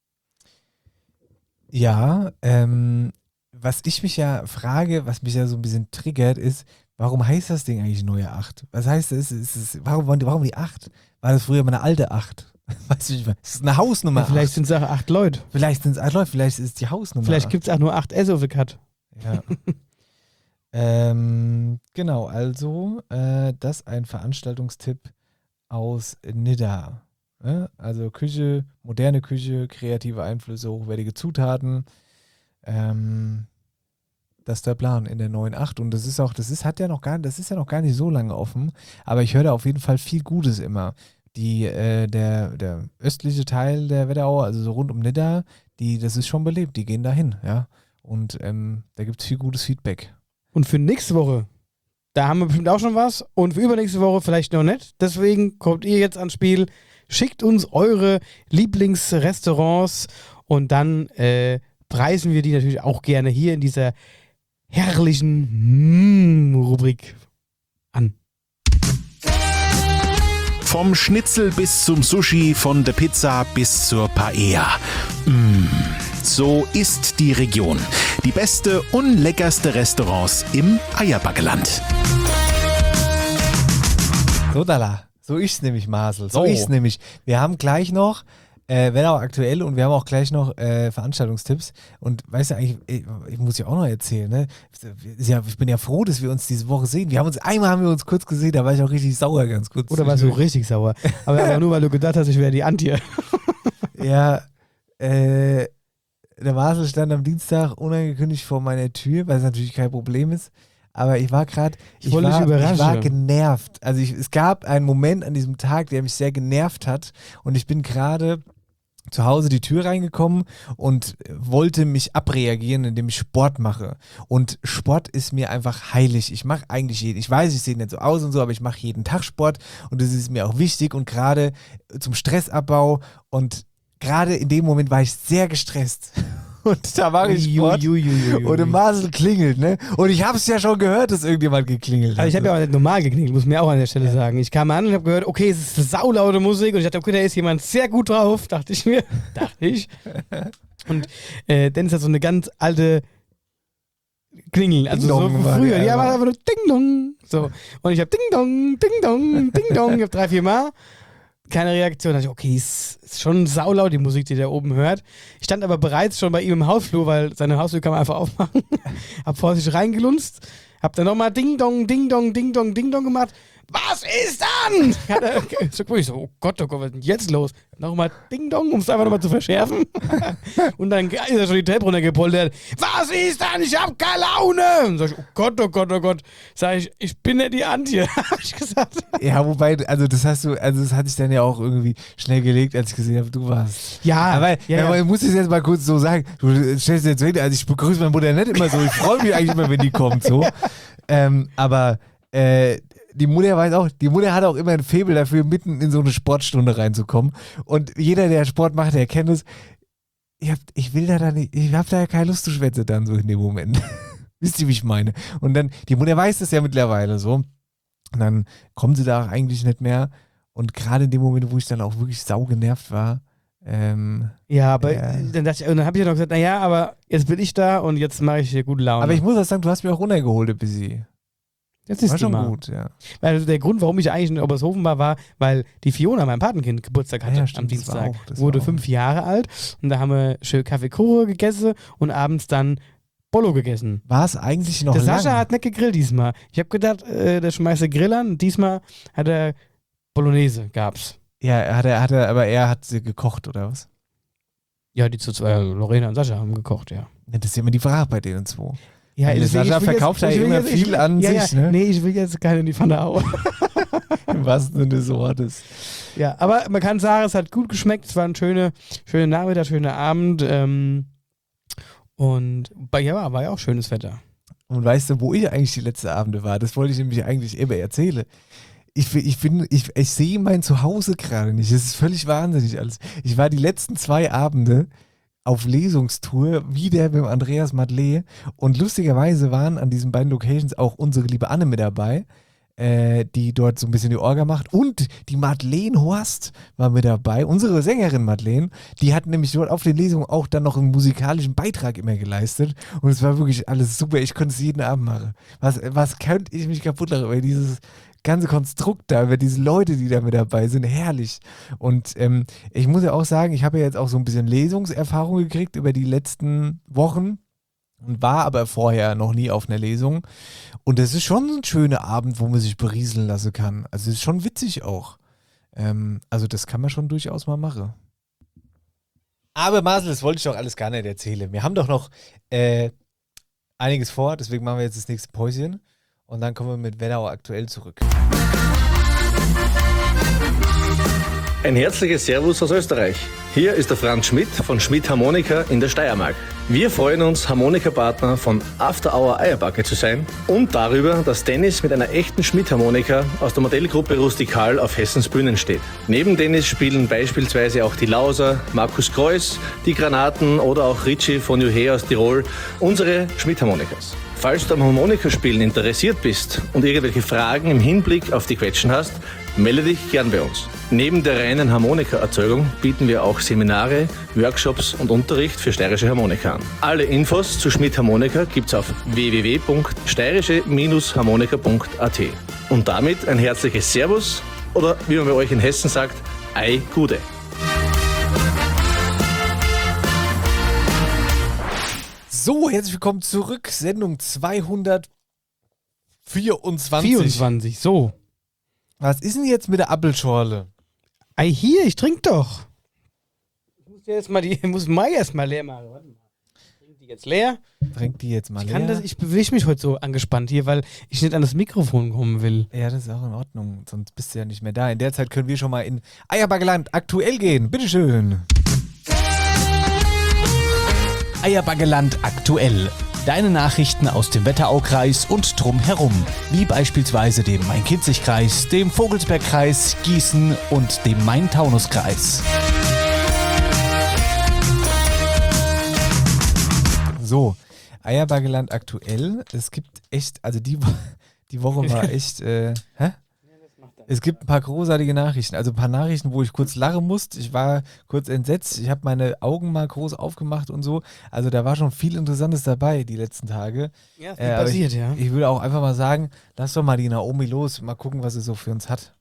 Ja, was ich mich ja frage, was mich ja so ein bisschen triggert, ist, warum heißt das Ding eigentlich Neue 8? Was heißt das? Warum die 8? War das früher mal eine alte 8? Weißt du nicht mehr. Das ist eine Hausnummer. Ja, vielleicht sind es auch 8 Leute. Vielleicht sind es 8 Leute, vielleicht ist es die Hausnummer. Vielleicht gibt es auch nur 8 S auf der Cut. Ja. Genau, also das ein Veranstaltungstipp aus Nidda. Ja? Also Küche, moderne Küche, kreative Einflüsse, hochwertige Zutaten. Das ist der Plan in der neuen 8 und das ist ja noch gar nicht so lange offen, aber ich höre da auf jeden Fall viel Gutes immer. Der östliche Teil der Wetterau, also so rund um Nidda, das ist schon belebt, die gehen dahin, ja. Und da gibt es viel gutes Feedback. Und für nächste Woche, da haben wir bestimmt auch schon was und für übernächste Woche vielleicht noch nicht. Deswegen kommt ihr jetzt ans Spiel, schickt uns eure Lieblingsrestaurants und dann preisen wir die natürlich auch gerne hier in dieser herrlichen Rubrik an. Vom Schnitzel bis zum Sushi, von der Pizza bis zur Paella. So ist die Region. Die beste und leckerste Restaurants im Eierbackeland. So, Dalla. So ist es nämlich, Marcel. So ist es nämlich. Wir haben gleich noch Wetterau aktuell und wir haben auch gleich noch Veranstaltungstipps. Und weißt du eigentlich, ich muss ja auch noch erzählen, ne? Ich bin ja froh, dass wir uns diese Woche sehen. Einmal haben wir uns kurz gesehen, da war ich auch richtig sauer, ganz kurz. Oder warst du richtig sauer? Aber nur, weil du gedacht hast, ich wäre die Antje. Ja, der Marcel stand am Dienstag unangekündigt vor meiner Tür, weil es natürlich kein Problem ist. Aber ich war genervt. Also es gab einen Moment an diesem Tag, der mich sehr genervt hat. Und ich bin gerade zu Hause die Tür reingekommen und wollte mich abreagieren, indem ich Sport mache. Und Sport ist mir einfach heilig. Ich mache eigentlich ich weiß, ich sehe nicht so aus und so, aber ich mache jeden Tag Sport und das ist mir auch wichtig und gerade zum Stressabbau und gerade in dem Moment war ich sehr gestresst. Und da mache ich Sport und der Marcel klingelt, ne? Und ich habe es ja schon gehört, dass irgendjemand geklingelt hat. Also ich habe ja auch nicht normal geklingelt, muss mir auch an der Stelle sagen. Ich kam an und habe gehört, okay, es ist saulaute Musik und ich dachte, okay, da ist jemand sehr gut drauf, dachte ich. Und Dennis hat so eine ganz alte Klingel, also so früher. Die haben einfach nur Ding-Dong. So. Und ich habe Ding-Dong, Ding-Dong, Ding-Dong. Ich habe 3-4 Mal. Keine Reaktion. Da dachte ich, okay, ist schon saulaut, die Musik, die der oben hört. Ich stand aber bereits schon bei ihm im Hausflur, weil seine Haustür kann man einfach aufmachen. Hab vorsichtig reingelunzt, hab dann nochmal Ding-Dong, Ding-Dong, Ding-Dong, Ding-Dong gemacht. Was ist dann? Ich so, oh Gott, was ist denn jetzt los? Nochmal Ding-Dong, um es einfach nochmal zu verschärfen. Und dann ist er schon die Treppe runtergepoltert. Was ist dann? Ich hab keine Laune. Und sag ich, oh Gott, oh Gott, oh Gott. Sag ich bin nicht die Antje, hab ich gesagt. Ja, wobei, das hatte ich dann ja auch irgendwie schnell gelegt, als ich gesehen habe, du warst. Ja. Aber ich muss es jetzt mal kurz so sagen, du stellst jetzt wieder, also ich begrüße meine Mutter nicht immer so, ich freue mich eigentlich immer, wenn die kommt, so. Aber die Mutter weiß auch, die Mutter hat auch immer ein Faible dafür, mitten in so eine Sportstunde reinzukommen. Und jeder, der Sport macht, der kennt es. Ich hab da ja keine Lust zu schwätzen dann so in dem Moment. Wisst ihr, wie ich meine? Und dann, die Mutter weiß das ja mittlerweile so. Und dann kommen sie da auch eigentlich nicht mehr. Und gerade in dem Moment, wo ich dann auch wirklich sau genervt war. Dann habe ich ja noch gesagt, naja, aber jetzt bin ich da und jetzt mache ich hier gute Laune. Aber ich muss auch sagen, du hast mich auch runtergeholt ein bisschen. Das ist war schon gut, ja. Weil der Grund, warum ich eigentlich in Obershofen war, weil die Fiona, mein Patenkind, Geburtstag hatte am Dienstag. Wurde 5 Jahre alt und da haben wir schön Kaffee-Kuchen gegessen und abends dann Bolo gegessen. War es eigentlich noch Der Sascha hat nicht gegrillt diesmal. Ich habe gedacht, der schmeißt den Grill an und diesmal hat er Bolognese, gab's. Ja, aber er hat sie gekocht, oder was? Ja, die Lorena und Sascha haben gekocht, ja. Das ist ja immer die Frage bei denen zwei. Ja, Sascha verkauft ja immer viel an sich, ne? Nee, ich will jetzt keine in die Pfanne hauen. Im wahrsten Sinne des Wortes. Ja, aber man kann sagen, es hat gut geschmeckt. Es war ein schöner Nachmittag, schöner Abend. Und war ja auch schönes Wetter. Und weißt du, wo ich eigentlich die letzten Abende war? Das wollte ich nämlich eigentlich immer erzählen. Ich sehe mein Zuhause gerade nicht. Das ist völlig wahnsinnig alles. Ich war die letzten 2 Abende auf Lesungstour, wieder mit dem Andreas Madlet. Und lustigerweise waren an diesen beiden Locations auch unsere liebe Anne mit dabei, die dort so ein bisschen die Orga macht. Und die Madeleine Horst war mit dabei, unsere Sängerin Madeleine. Die hat nämlich dort auf den Lesungen auch dann noch einen musikalischen Beitrag immer geleistet. Und es war wirklich alles super. Ich konnte es jeden Abend machen. Was könnte ich mich kaputt lachen über dieses ganze Konstrukt da, über diese Leute, die da mit dabei sind. Herrlich. Und ich muss ja auch sagen, ich habe ja jetzt auch so ein bisschen Lesungserfahrung gekriegt über die letzten Wochen. Und war aber vorher noch nie auf einer Lesung. Und es ist schon ein schöner Abend, wo man sich berieseln lassen kann. Also es ist schon witzig auch. Also das kann man schon durchaus mal machen. Aber Marcel, das wollte ich doch alles gar nicht erzählen. Wir haben doch noch einiges vor, deswegen machen wir jetzt das nächste Päuschen. Und dann kommen wir mit Wetterau aktuell zurück. Ein herzliches Servus aus Österreich. Hier ist der Franz Schmidt von Schmidt Harmonika in der Steiermark. Wir freuen uns, Harmonikapartner von After Hour Eierbacke zu sein und darüber, dass Dennis mit einer echten Schmidt-Harmonika aus der Modellgruppe Rustikal auf Hessens Bühnen steht. Neben Dennis spielen beispielsweise auch die Lauser, Markus Kreuss, die Granaten oder auch Richie von Juhe aus Tirol unsere Schmidt-Harmonikas. Falls du am Harmonikaspielen interessiert bist und irgendwelche Fragen im Hinblick auf die Quetschen hast, melde dich gern bei uns. Neben der reinen Harmonikaerzeugung bieten wir auch Seminare, Workshops und Unterricht für steirische Harmonika an. Alle Infos zu Schmidt Harmonika gibt's auf www.steirische-harmonika.at. Und damit ein herzliches Servus oder wie man bei euch in Hessen sagt, Ei Gude. So, herzlich willkommen zurück. Sendung 224. 24, so. Was ist denn jetzt mit der Apfelschorle? Ei, hier, ich trink doch. Ich muss Mai erstmal leer machen. Warte mal. Trink die jetzt leer? Trink die jetzt mal leer. Ich bewege mich heute so angespannt hier, weil ich nicht an das Mikrofon kommen will. Ja, das ist auch in Ordnung. Sonst bist du ja nicht mehr da. In der Zeit können wir schon mal in Eierbackeland aktuell gehen. Bitteschön. Eierbackeland aktuell. Deine Nachrichten aus dem Wetteraukreis und drumherum, wie beispielsweise dem Main-Kinzig-Kreis, dem Vogelsbergkreis, Gießen und dem Main-Taunus-Kreis. So, Eierbackeland aktuell. Es gibt echt, also die Woche war echt, Es gibt ein paar großartige Nachrichten, also ein paar Nachrichten, wo ich kurz lachen musste. Ich war kurz entsetzt, ich habe meine Augen mal groß aufgemacht und so. Also da war schon viel Interessantes dabei die letzten Tage. Ja, viel passiert, ja. Ich würde auch einfach mal sagen, lass doch mal die Naomi los, mal gucken, was sie so für uns hat.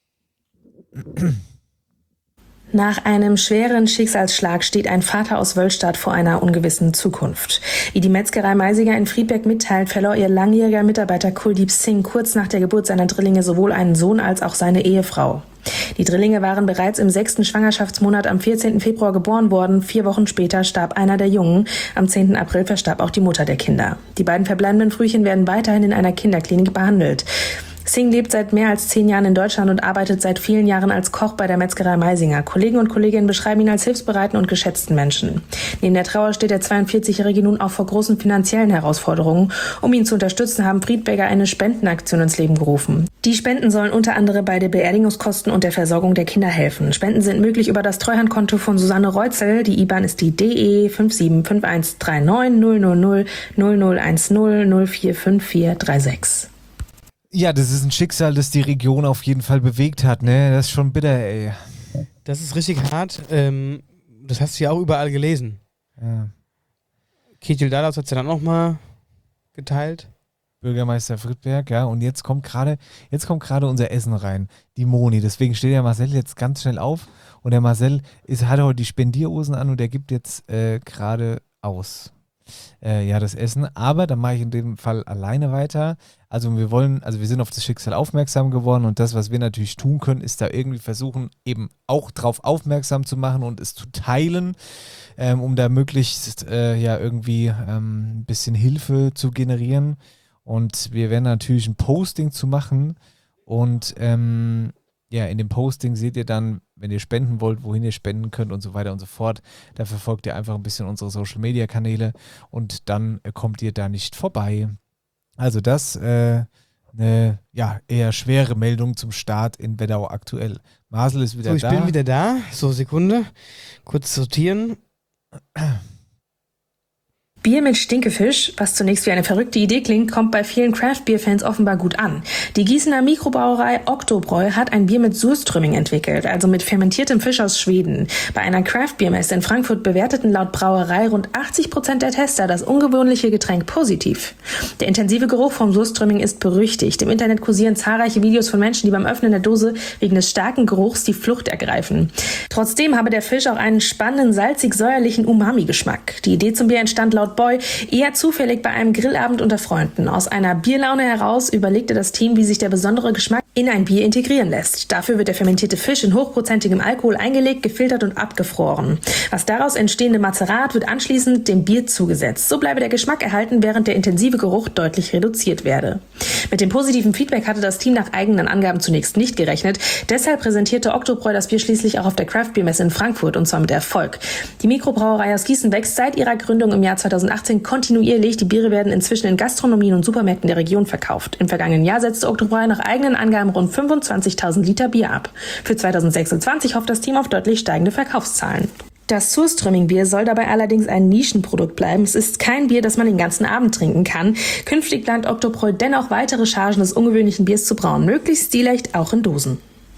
Nach einem schweren Schicksalsschlag steht ein Vater aus Wöllstadt vor einer ungewissen Zukunft. Wie die Metzgerei Meisinger in Friedberg mitteilt, verlor ihr langjähriger Mitarbeiter Kuldeep Singh kurz nach der Geburt seiner Drillinge sowohl einen Sohn als auch seine Ehefrau. Die Drillinge waren bereits im 6. Schwangerschaftsmonat am 14. Februar geboren worden. 4 Wochen später starb einer der Jungen. Am 10. April verstarb auch die Mutter der Kinder. Die beiden verbleibenden Frühchen werden weiterhin in einer Kinderklinik behandelt. Singh lebt seit mehr als 10 Jahren in Deutschland und arbeitet seit vielen Jahren als Koch bei der Metzgerei Meisinger. Kollegen und Kolleginnen beschreiben ihn als hilfsbereiten und geschätzten Menschen. Neben der Trauer steht der 42-Jährige nun auch vor großen finanziellen Herausforderungen. Um ihn zu unterstützen, haben Friedberger eine Spendenaktion ins Leben gerufen. Die Spenden sollen unter anderem bei den Beerdigungskosten und der Versorgung der Kinder helfen. Spenden sind möglich über das Treuhandkonto von Susanne Reutzel. Die IBAN ist die DE 575139 000 0010 045436. Ja, das ist ein Schicksal, das die Region auf jeden Fall bewegt hat, ne? Das ist schon bitter, ey. Das ist richtig hart. Das hast du ja auch überall gelesen. Ja. Kjetil Dalaus hat es ja dann nochmal geteilt. Bürgermeister Friedberg, ja. Und jetzt kommt gerade unser Essen rein. Die Moni. Deswegen steht der Marcel jetzt ganz schnell auf. Und der Marcel hat heute die Spendierhosen an und der gibt jetzt gerade aus. Das Essen. Aber dann mache ich in dem Fall alleine weiter. Also wir sind auf das Schicksal aufmerksam geworden und das, was wir natürlich tun können, ist da irgendwie versuchen, eben auch drauf aufmerksam zu machen und es zu teilen, um da möglichst irgendwie ein bisschen Hilfe zu generieren. Und wir werden natürlich ein Posting zu machen und in dem Posting seht ihr dann, wenn ihr spenden wollt, wohin ihr spenden könnt und so weiter und so fort. Da verfolgt ihr einfach ein bisschen unsere Social-Media-Kanäle und dann kommt ihr da nicht vorbei. Also das eine eher schwere Meldung zum Start in Wetterau aktuell. Marcel ist wieder da. So, ich bin wieder da. So, Sekunde. Kurz sortieren. Bier mit Stinkefisch, was zunächst wie eine verrückte Idee klingt, kommt bei vielen Craft-Bier-Fans offenbar gut an. Die Gießener Mikrobrauerei Oktobräu hat ein Bier mit Surströmming entwickelt, also mit fermentiertem Fisch aus Schweden. Bei einer Craft-Bier-Messe in Frankfurt bewerteten laut Brauerei rund 80% der Tester das ungewöhnliche Getränk positiv. Der intensive Geruch vom Surströmming ist berüchtigt. Im Internet kursieren zahlreiche Videos von Menschen, die beim Öffnen der Dose wegen des starken Geruchs die Flucht ergreifen. Trotzdem habe der Fisch auch einen spannenden, salzig-säuerlichen Umami-Geschmack. Die Idee zum Bier entstand laut Boy eher zufällig bei einem Grillabend unter Freunden. Aus einer Bierlaune heraus überlegte das Team, wie sich der besondere Geschmack in ein Bier integrieren lässt. Dafür wird der fermentierte Fisch in hochprozentigem Alkohol eingelegt, gefiltert und abgefroren. Das daraus entstehende Mazerat wird anschließend dem Bier zugesetzt. So bleibe der Geschmack erhalten, während der intensive Geruch deutlich reduziert werde. Mit dem positiven Feedback hatte das Team nach eigenen Angaben zunächst nicht gerechnet. Deshalb präsentierte Oktobräu das Bier schließlich auch auf der Craft-Bier-Messe in Frankfurt, und zwar mit Erfolg. Die Mikrobrauerei aus Gießen wächst seit ihrer Gründung im Jahr 2018 kontinuierlich. Die Biere werden inzwischen in Gastronomien und Supermärkten der Region verkauft. Im vergangenen Jahr setzte Oktobräu nach eigenen Angaben rund 25.000 Liter Bier ab. Für 2026 hofft das Team auf deutlich steigende Verkaufszahlen. Das Surströmming-Bier soll dabei allerdings ein Nischenprodukt bleiben. Es ist kein Bier, das man den ganzen Abend trinken kann. Künftig plant Oktobräu dennoch weitere Chargen des ungewöhnlichen Biers zu brauen, möglichst stilecht auch in Dosen.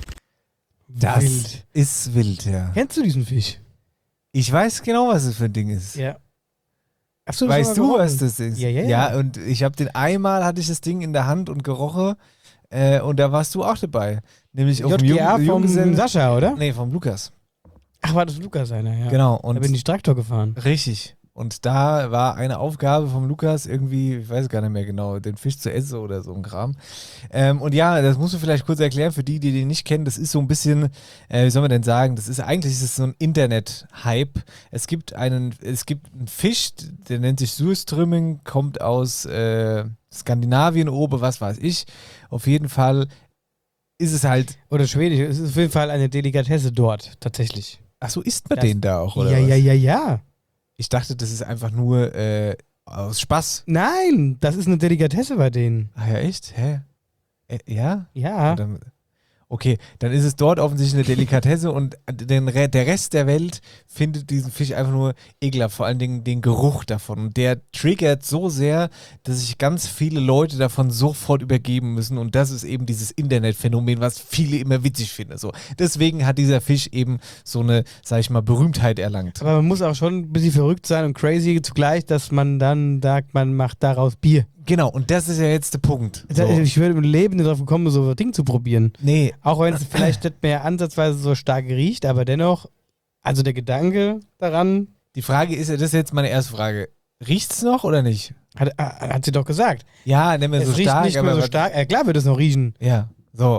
Das Wild. ist wild, ja. Kennst du diesen Fisch? Ich weiß genau, was es für ein Ding ist. Ja. Hast du Weißt du, was das ist? Ja. Ja, und ich habe hatte ich das Ding in der Hand und gerochen und da warst du auch dabei. Nämlich auf dem JGA vom Junggesellen. Sascha, oder? Nee, vom Lukas. Ach, war das Lukas einer, ja. Genau. Und Da bin ich Traktor gefahren. richtig. Und da war eine Aufgabe vom Lukas irgendwie, ich weiß gar nicht mehr genau, den Fisch zu essen oder so ein Kram. Und ja, das musst du vielleicht kurz erklären für die den nicht kennen. Das ist so ein bisschen, wie soll man denn sagen, eigentlich ist es so ein Internet-Hype. Es gibt einen Fisch, der nennt sich Surströmming, kommt aus Skandinavien oben, was weiß ich. Auf jeden Fall ist es halt. Oder Schwedisch. Es ist auf jeden Fall eine Delikatesse dort, tatsächlich. Ach so, isst man den da auch, oder? Ja. Ich dachte, das ist einfach nur aus Spaß. Nein, das ist eine Delikatesse bei denen. Ah ja, echt? Hä? Ja? Ja. Oder, okay, dann ist es dort offensichtlich eine Delikatesse und der Rest der Welt findet diesen Fisch einfach nur ekelhaft, vor allen Dingen den Geruch davon. Und der triggert so sehr, dass sich ganz viele Leute davon sofort übergeben müssen. Und das ist eben dieses Internetphänomen, was viele immer witzig finden. So. Deswegen hat dieser Fisch eben so eine, sag ich mal, Berühmtheit erlangt. Aber man muss auch schon ein bisschen verrückt sein und crazy zugleich, dass man dann sagt, man macht daraus Bier. Genau, und das ist ja jetzt der Punkt. So. Ich würde im Leben nicht drauf gekommen, so ein Ding zu probieren. Nee. Auch wenn es vielleicht nicht mehr ansatzweise so stark riecht, aber dennoch, also der Gedanke daran. Die Frage ist ja, das ist jetzt meine erste Frage. Riecht's noch oder nicht? Hat sie doch gesagt. Ja, nicht mehr so es riecht stark. nicht mehr so stark. Klar wird es noch riechen. Ja, so.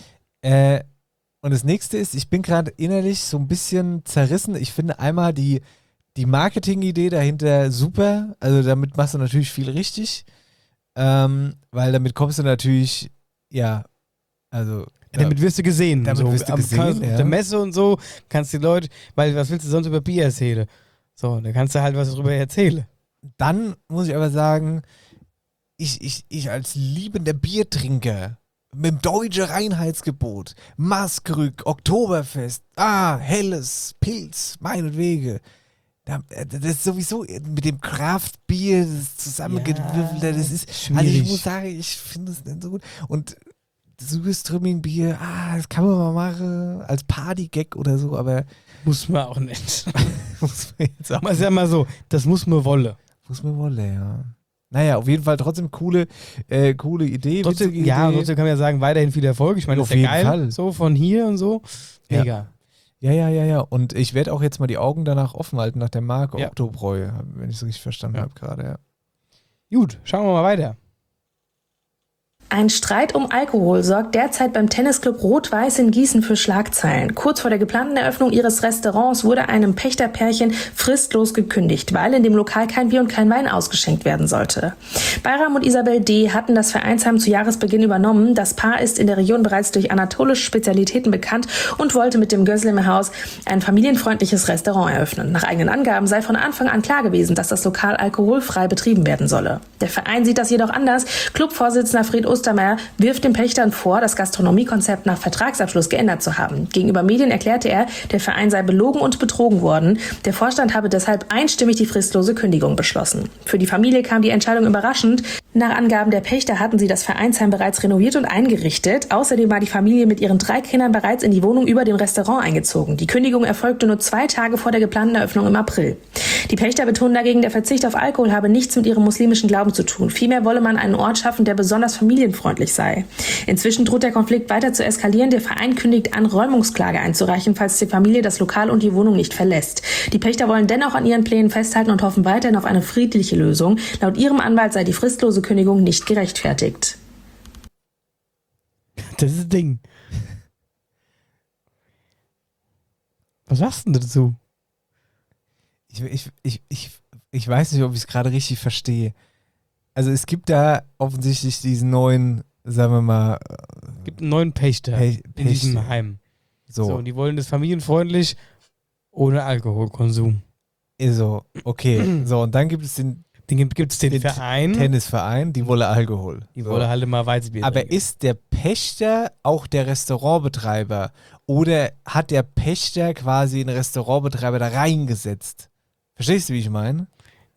Und das nächste ist, ich bin gerade innerlich so ein bisschen zerrissen. Ich finde einmal die Marketing-Idee dahinter super. Also damit machst du natürlich viel richtig. Weil damit kommst du natürlich, damit wirst du gesehen. Damit wirst du gesehen, Auf der Messe und so kannst die Leute, weil was willst du sonst über Bier erzählen? So, da kannst du halt was drüber erzählen. Dann muss ich aber sagen, ich als liebender Biertrinker mit dem deutschen Reinheitsgebot, Maskrück, Oktoberfest, Helles, Pilz, meinetwegen. Das ist sowieso mit dem Craft-Bier, das zusammengewürfelte, das ist schwierig. Also ich muss sagen, ich finde es nicht so gut. Und Surströmming-Bier, das kann man mal machen als Party-Gag oder so, aber muss man auch nicht. Muss man jetzt auch mal. Sag mal so, das muss man wolle. Muss man wolle, ja. Naja, auf jeden Fall trotzdem coole Idee. Trotzdem, Idee. Trotzdem kann man ja sagen, weiterhin viel Erfolg. Ich meine, das ist ja geil, Fall. So von hier und so. Mega. Ja. Und ich werde auch jetzt mal die Augen danach offen halten, nach der Marke Oktobräu, wenn ich es richtig verstanden habe gerade, ja. Gut, schauen wir mal weiter. Ein Streit um Alkohol sorgt derzeit beim Tennisclub Rot-Weiß in Gießen für Schlagzeilen. Kurz vor der geplanten Eröffnung ihres Restaurants wurde einem Pächterpärchen fristlos gekündigt, weil in dem Lokal kein Bier und kein Wein ausgeschenkt werden sollte. Bayram und Isabel D. hatten das Vereinsheim zu Jahresbeginn übernommen. Das Paar ist in der Region bereits durch anatolische Spezialitäten bekannt und wollte mit dem Göslemer Haus ein familienfreundliches Restaurant eröffnen. Nach eigenen Angaben sei von Anfang an klar gewesen, dass das Lokal alkoholfrei betrieben werden solle. Der Verein sieht das jedoch anders. Clubvorsitzender Fred Ostermeier wirft den Pächtern vor, das Gastronomiekonzept nach Vertragsabschluss geändert zu haben. Gegenüber Medien erklärte er, der Verein sei belogen und betrogen worden. Der Vorstand habe deshalb einstimmig die fristlose Kündigung beschlossen. Für die Familie kam die Entscheidung überraschend. Nach Angaben der Pächter hatten sie das Vereinsheim bereits renoviert und eingerichtet. Außerdem war die Familie mit ihren 3 Kindern bereits in die Wohnung über dem Restaurant eingezogen. Die Kündigung erfolgte nur 2 Tage vor der geplanten Eröffnung im April. Die Pächter betonen dagegen, der Verzicht auf Alkohol habe nichts mit ihrem muslimischen Glauben zu tun. Vielmehr wolle man einen Ort schaffen, der besonders familienfreundlich sei. Inzwischen droht der Konflikt weiter zu eskalieren. Der Verein kündigt an, Räumungsklage einzureichen, falls die Familie das Lokal und die Wohnung nicht verlässt. Die Pächter wollen dennoch an ihren Plänen festhalten und hoffen weiterhin auf eine friedliche Lösung. Laut ihrem Anwalt sei die fristlose Kündigung nicht gerechtfertigt. Das ist das Ding. Was sagst du denn dazu? Ich weiß nicht, ob ich es gerade richtig verstehe. Also es gibt da offensichtlich diesen neuen, sagen wir mal... Es gibt einen neuen Pächter in diesem Heim. So, und die wollen das familienfreundlich ohne Alkoholkonsum. So, okay. So, und dann gibt es den Verein. Tennisverein, die wollen Alkohol. Die wollen halt immer Weizenbier Aber trinken. ist der Pächter auch der Restaurantbetreiber? Oder hat der Pächter quasi einen Restaurantbetreiber da reingesetzt? Verstehst du, wie ich meine?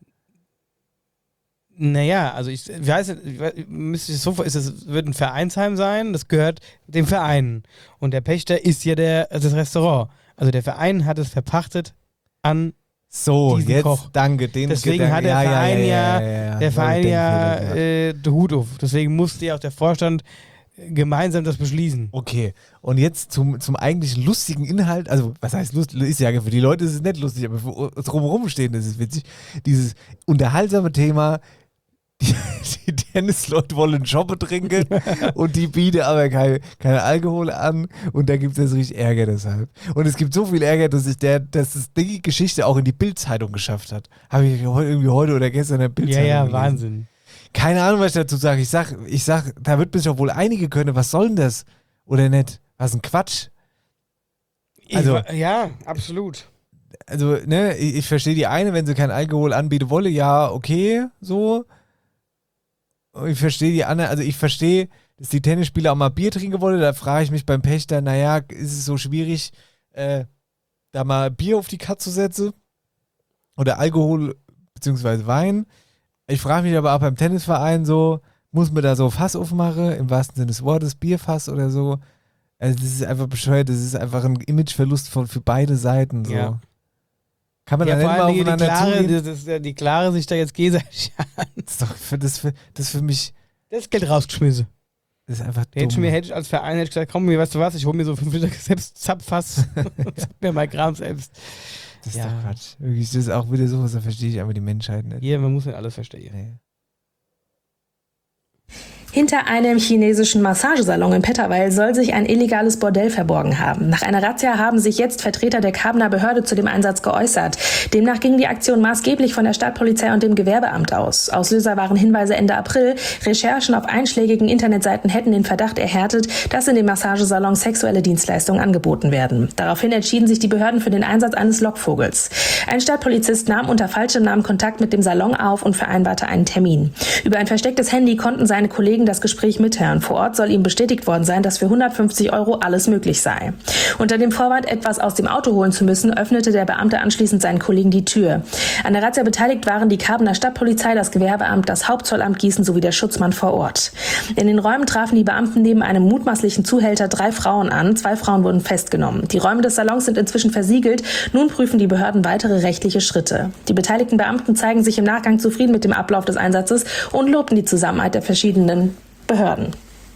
Naja, also ich weiß nicht, es wird ein Vereinsheim sein, das gehört dem Verein. Und der Pächter ist ja das Restaurant. Also der Verein hat es verpachtet an diesen jetzt, Koch. Danke. Deswegen hat der Verein den Hut auf. Deswegen musste ja auch der Vorstand gemeinsam das beschließen. Okay, und jetzt zum eigentlichen lustigen Inhalt, also was heißt lustig, ist ja für die Leute ist es nicht lustig, aber für uns drumherum stehen ist es witzig. Dieses unterhaltsame Thema, die Tennisleute wollen Schoppe trinken und die bieten aber kein Alkohol an und da gibt es jetzt richtig Ärger deshalb. Und es gibt so viel Ärger, dass die Geschichte auch in die Bild-Zeitung geschafft hat. Habe ich irgendwie heute oder gestern in der Bild-Zeitung Ja, gelesen. Wahnsinn. Keine Ahnung, was ich dazu sage. Ich sag, da wird man sich doch wohl einige können. Was soll denn das? Oder nicht? Was ein Quatsch. Also, ja, absolut. Also, ne, ich verstehe die eine, wenn sie kein Alkohol anbieten wolle, ja, okay, so. Und ich verstehe die andere, also ich verstehe, dass die Tennisspieler auch mal Bier trinken wollen. Da frage ich mich beim Pächter, naja, ist es so schwierig, da mal Bier auf die Karte zu setzen? Oder Alkohol beziehungsweise Wein? Ich frage mich aber auch beim Tennisverein so, muss man da so Fass aufmachen, im wahrsten Sinne des Wortes, Bierfass oder so? Also das ist einfach bescheuert, das ist einfach ein Imageverlust für beide Seiten. So. Ja. Kann man da nicht mal aufeinander zugehen? Die Klare sich da jetzt gegenseitig an. Das ist doch das für mich... Das Geld rausgeschmissen. Das ist einfach dumm. Hätte ich als Verein gesagt, komm, weißt du was, ich hole mir so 5 Liter selbst Zapffass und sag mir mal Kram selbst. Das ist doch Quatsch. Wirklich, das ist auch wieder sowas, da verstehe ich einfach die Menschheit nicht. Ja, man muss nicht alles verstehen. Nee. Hinter einem chinesischen Massagesalon in Petterweil soll sich ein illegales Bordell verborgen haben. Nach einer Razzia haben sich jetzt Vertreter der Kabener Behörde zu dem Einsatz geäußert. Demnach ging die Aktion maßgeblich von der Stadtpolizei und dem Gewerbeamt aus. Auslöser waren Hinweise Ende April. Recherchen auf einschlägigen Internetseiten hätten den Verdacht erhärtet, dass in dem Massagesalon sexuelle Dienstleistungen angeboten werden. Daraufhin entschieden sich die Behörden für den Einsatz eines Lockvogels. Ein Stadtpolizist nahm unter falschem Namen Kontakt mit dem Salon auf und vereinbarte einen Termin. Über ein verstecktes Handy konnten seine Kollegen das Gespräch mithören. Vor Ort soll ihm bestätigt worden sein, dass für 150 € alles möglich sei. Unter dem Vorwand, etwas aus dem Auto holen zu müssen, öffnete der Beamte anschließend seinen Kollegen die Tür. An der Razzia beteiligt waren die Kabener Stadtpolizei, das Gewerbeamt, das Hauptzollamt Gießen sowie der Schutzmann vor Ort. In den Räumen trafen die Beamten neben einem mutmaßlichen Zuhälter 3 Frauen an. 2 Frauen wurden festgenommen. Die Räume des Salons sind inzwischen versiegelt. Nun prüfen die Behörden weitere rechtliche Schritte. Die beteiligten Beamten zeigen sich im Nachgang zufrieden mit dem Ablauf des Einsatzes und lobten die Zusammenarbeit der verschiedenen Behörden.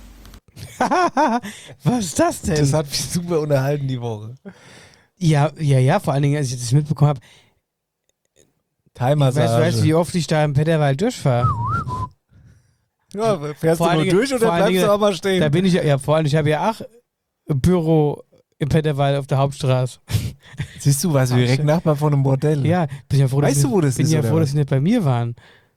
Was ist das denn? Das hat mich super unterhalten die Woche. Ja, vor allen Dingen, als ich das mitbekommen habe. Thai-Massage. Weißt du, wie oft ich da im Petterwald durchfahre? Ja, fährst du nur durch oder bleibst du auch mal stehen? Da bin ich vor allem, ich habe ja auch ein Büro im Petterwald auf der Hauptstraße. Siehst du, warst du direkt Nachbar von einem Bordell? Ja, bin ja froh, dass sie nicht bei mir waren.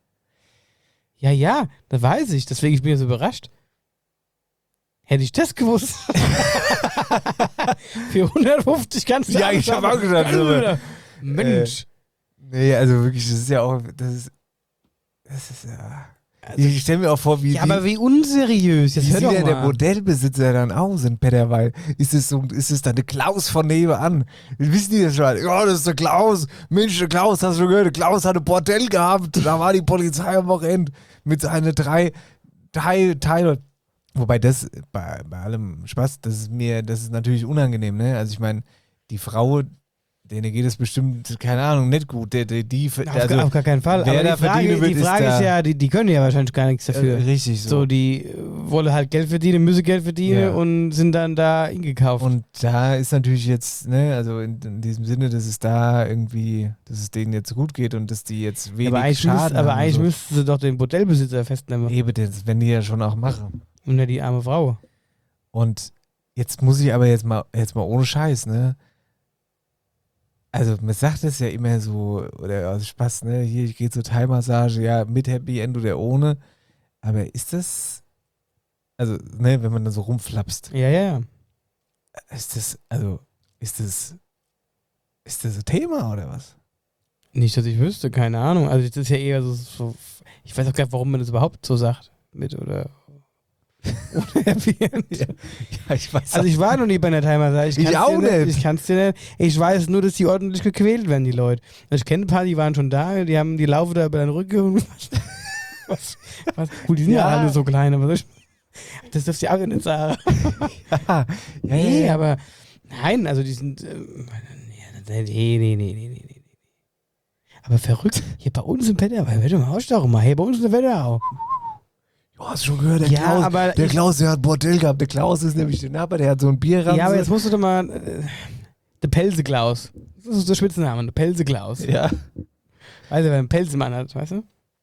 Ja, da weiß ich. Deswegen bin ich so überrascht. Hätte ich das gewusst. Für 150 kannst du. Ja, ich habe auch gesagt. Mensch. Nee, also wirklich, das ist ja auch. Das ist ja. Ich stelle mir auch vor, wie. Ja, aber wie unseriös. Jetzt Wie hör sieht doch ja der mal. Modellbesitzer dann aus in Petterweil? Ist es dann der Klaus von nebenan? Wissen die das schon? Ja, das ist der Klaus. Mensch, der Klaus, hast du schon gehört? Der Klaus hat ein Bordell gehabt. Da war die Polizei am Wochenende mit seinen drei Teilen. Wobei das, bei allem Spaß, das ist natürlich unangenehm, ne? Also ich meine, die Frau, denen geht es bestimmt, keine Ahnung, nicht gut. Auf gar keinen Fall. wer Aber da die Frage, verdienen wird, die Frage ist ja, die können ja wahrscheinlich gar nichts dafür. Richtig so. So, die wollen halt Geld verdienen, müssen Geld verdienen Ja. und sind dann da hingekauft. Und da ist natürlich jetzt, ne, also in diesem Sinne, dass es da irgendwie, dass es denen jetzt gut geht und dass die jetzt wenig aber eigentlich, Schaden haben. eigentlich so. müssten sie doch den Bordellbesitzer festnehmen. Eben, das werden die ja schon auch machen. Und nicht die arme Frau. Und jetzt muss ich aber jetzt mal ohne Scheiß, ne? Also man sagt es ja immer so, oder aus Spaß, ne? Hier, ich gehe zur Thai-Massage, ja, mit Happy End oder ohne. Aber ist das, also, ne, wenn man da so rumflapst, Ja. ist das ein Thema oder was? Nicht, dass ich wüsste, keine Ahnung. Also das ist ja eher so ich weiß auch gar nicht, warum man das überhaupt so sagt. Mit oder ohne Happy End. Ja, ich weiß Also ich war noch nie bei einer Thai-Massage. Ich auch nicht. Ich kann es dir nicht. Ich weiß nur, dass die ordentlich gequält werden, die Leute. Also ich kenne ein paar, die waren schon da, die laufen da über den Rücken und was? Cool, die sind ja alle so klein, aber das dürft ihr auch nicht sagen. Nee, aber nein, also die sind nee. Aber verrückt, hier bei uns im Petterweil, warte mal, doch mal, hier bei uns in der Wetterau. Du hast schon gehört, Ja, Klaus, aber der Klaus, der hat Bordell gehabt. Der Klaus ist nämlich der Nachbar, der hat so ein Bierranze. Ja, aber jetzt musst du doch mal der Pelze-Klaus. Das ist der Spitzname, der Pelze-Klaus. Ja. Weißt du, wer einen Pelz im Mann hat, weißt du?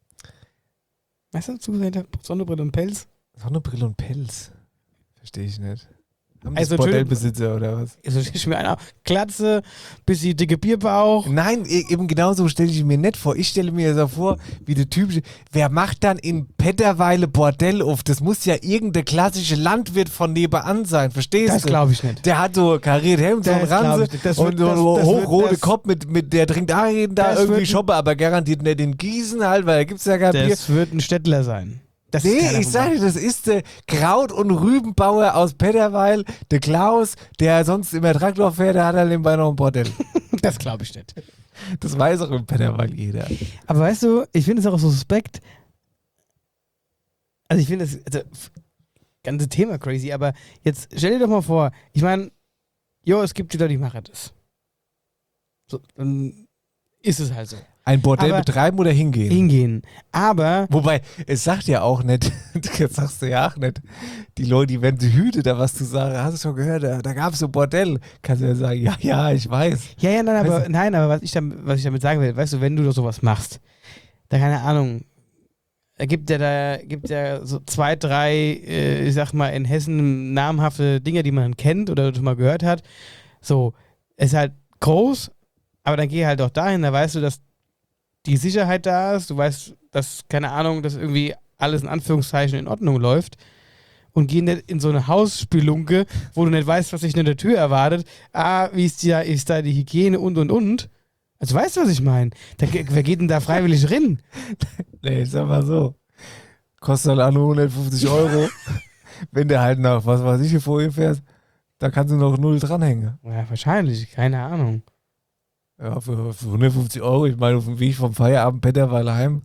Weißt du, zugesehen, Sonnenbrille und Pelz? Sonnenbrille und Pelz. Verstehe ich nicht. Haben Also das Bordellbesitzer oder was? Also ich mir einer Glatze, bisschen dicke Bierbauch. Nein, eben genauso stelle ich mir nicht vor. Ich stelle mir so vor, wie der typische, wer macht dann in Petterweile Bordell auf? Das muss ja irgendein klassischer Landwirt von nebenan sein, verstehst du? Das glaube ich nicht. Der hat so kariert Hemd, so ein Das glaub Ranse ich nicht. Das und wird- so das- einen das wird- hochrote das- Kopf mit der trinkt da Das irgendwie wird- shoppen, aber garantiert nicht in Gießen halt, weil da gibt es ja kein Bier. Das wird ein Städtler sein. Das ist Nee, keiner ich von sage, das ist der Kraut- und Rübenbauer aus Petterweil, der Klaus, der sonst immer Traktor fährt, der hat halt nebenbei noch ein Bordell. uns. Das glaube ich nicht. Das weiß auch in Petterweil jeder. Aber weißt du, ich finde es auch so suspekt. Also ich finde das ganze Thema crazy, aber jetzt stell dir doch mal vor, ich meine, es gibt die Leute, die machen das. So, dann ist es halt so. Ein Bordell Aber- betreiben oder hingehen? Hingehen. Aber Wobei, es sagt ja auch nicht, das sagst du ja auch nicht, die Leute, die werden hüte, da was zu sagen, hast du schon gehört, da gab es so ein Bordell. Kannst du ja sagen, ja, ich weiß. nein, aber was ich damit sagen will, weißt du, wenn du doch sowas machst, da keine Ahnung, da gibt ja so 2, 3, ich sag mal, in Hessen namhafte Dinge, die man kennt oder schon mal gehört hat. So, ist halt groß, aber dann geh halt doch dahin, da weißt du, dass die Sicherheit da ist, du weißt, dass, keine Ahnung, dass irgendwie alles in Anführungszeichen in Ordnung läuft und geh nicht in so eine Hausspelunke, wo du nicht weißt, was dich in der Tür erwartet. Wie ist da die Hygiene und. Also weißt du, was ich meine? Wer geht denn da freiwillig rein? Nee, ich sag mal so, kostet halt nur 150 €. Wenn du halt nach, was weiß ich, hier vor ihr fährst, da kannst du noch 0 dranhängen. Ja, wahrscheinlich, keine Ahnung. Ja, für 150 €, ich meine, auf dem Weg vom Feierabend Petterweil heim.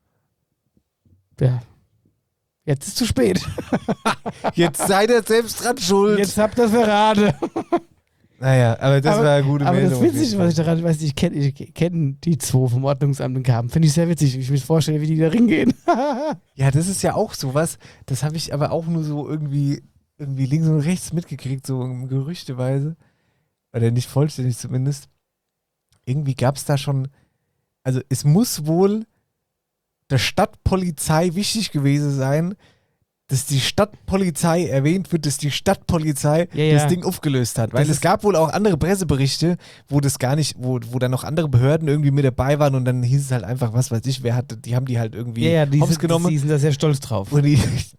Ja. Jetzt ist zu spät. Jetzt seid ihr selbst dran schuld. Jetzt habt ihr es verraten. Naja, aber das war eine gute Aber das Meldung. Witzige, was ich daran weiß, ich kenne die 2 vom Ordnungsamt in Karben. Finde ich sehr witzig. Ich will mir vorstellen, wie die da hingehen. Ja, das ist ja auch sowas, das habe ich aber auch nur so irgendwie links und rechts mitgekriegt, so gerüchteweise. Oder nicht vollständig zumindest. Irgendwie gab es da schon, also es muss wohl der Stadtpolizei wichtig gewesen sein, dass die Stadtpolizei erwähnt wird, dass die Stadtpolizei Ja. das Ding aufgelöst hat. Weil Das es gab wohl auch andere Presseberichte, wo das gar nicht, wo dann noch andere Behörden irgendwie mit dabei waren und dann hieß es halt einfach, was weiß ich, die haben die halt irgendwie hops genommen. Die sind da sehr stolz drauf. Und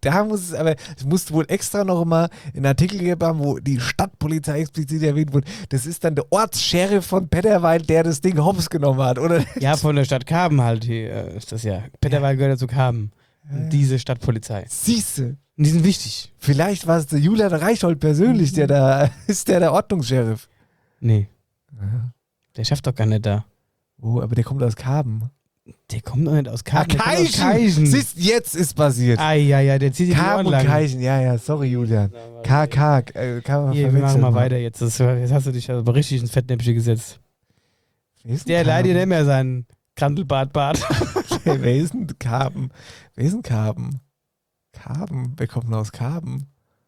es musste wohl extra noch mal einen Artikel gegeben haben, wo die Stadtpolizei explizit erwähnt wurde. Das ist dann der Ortssheriff von Petterweil, der das Ding hops genommen hat, oder? Ja, von der Stadt Karben halt hier ist das ja. Petterweil gehört ja zu Karben. diese Stadtpolizei. Siehste. Und die sind wichtig. Vielleicht war es der Julian Reichhold persönlich, der da ist, der Ordnungsheriff. Nee. Ja. Der schafft doch gar nicht da. Oh, aber der kommt aus Karben. Der kommt doch nicht aus Karben. Keichen! Siehst, jetzt ist passiert. Ja, der zieht sich die Karben Ohren und lang. Keichen, ja, sorry Julian. KK, kann man Hier, wir verwechseln. machen mal weiter jetzt. Jetzt hast du dich aber richtig ins Fettnäpfchen gesetzt. Der leidet nicht mehr seinen Krandelbart. Wer ist denn Karben? Wer ist denn Karben? Karben? Wer kommt denn aus Karben?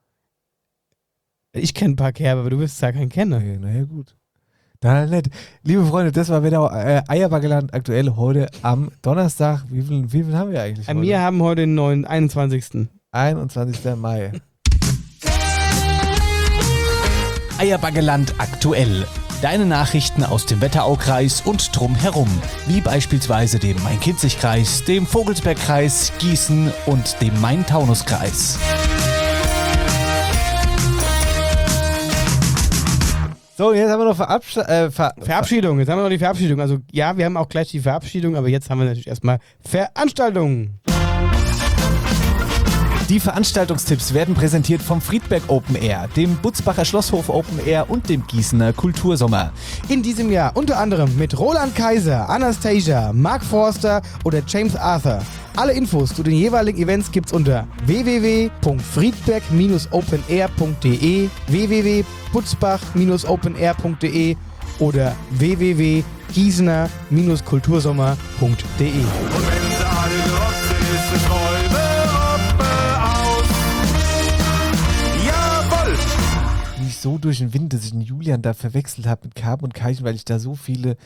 Ich kenne ein paar Kerbe, aber du wirst ja keinen kennen. Okay, naja, gut. Dann nett. Liebe Freunde, das war wieder Eierbackeland aktuell heute am Donnerstag. Wie viel haben wir eigentlich heute? Wir haben heute den 21. 21. Mai. Eierbackeland aktuell. Deine Nachrichten aus dem Wetteraukreis und drumherum, wie beispielsweise dem Main-Kinzig-Kreis, dem Vogelsbergkreis, Gießen und dem Main-Taunus-Kreis. So, jetzt haben wir noch Verabschiedung. Jetzt haben wir noch die Verabschiedung. Also ja, wir haben auch gleich die Verabschiedung, aber jetzt haben wir natürlich erstmal Veranstaltungen. Die Veranstaltungstipps werden präsentiert vom Friedberg Open Air, dem Butzbacher Schlosshof Open Air und dem Gießener Kultursommer. In diesem Jahr unter anderem mit Roland Kaiser, Anastasia, Mark Forster oder James Arthur. Alle Infos zu den jeweiligen Events gibt's unter www.friedberg-openair.de, www.butzbach-openair.de oder www.gießener-kultursommer.de. Nicht so durch den Wind, dass ich den Julian da verwechselt habe mit Karben und Keichen, weil ich da so viele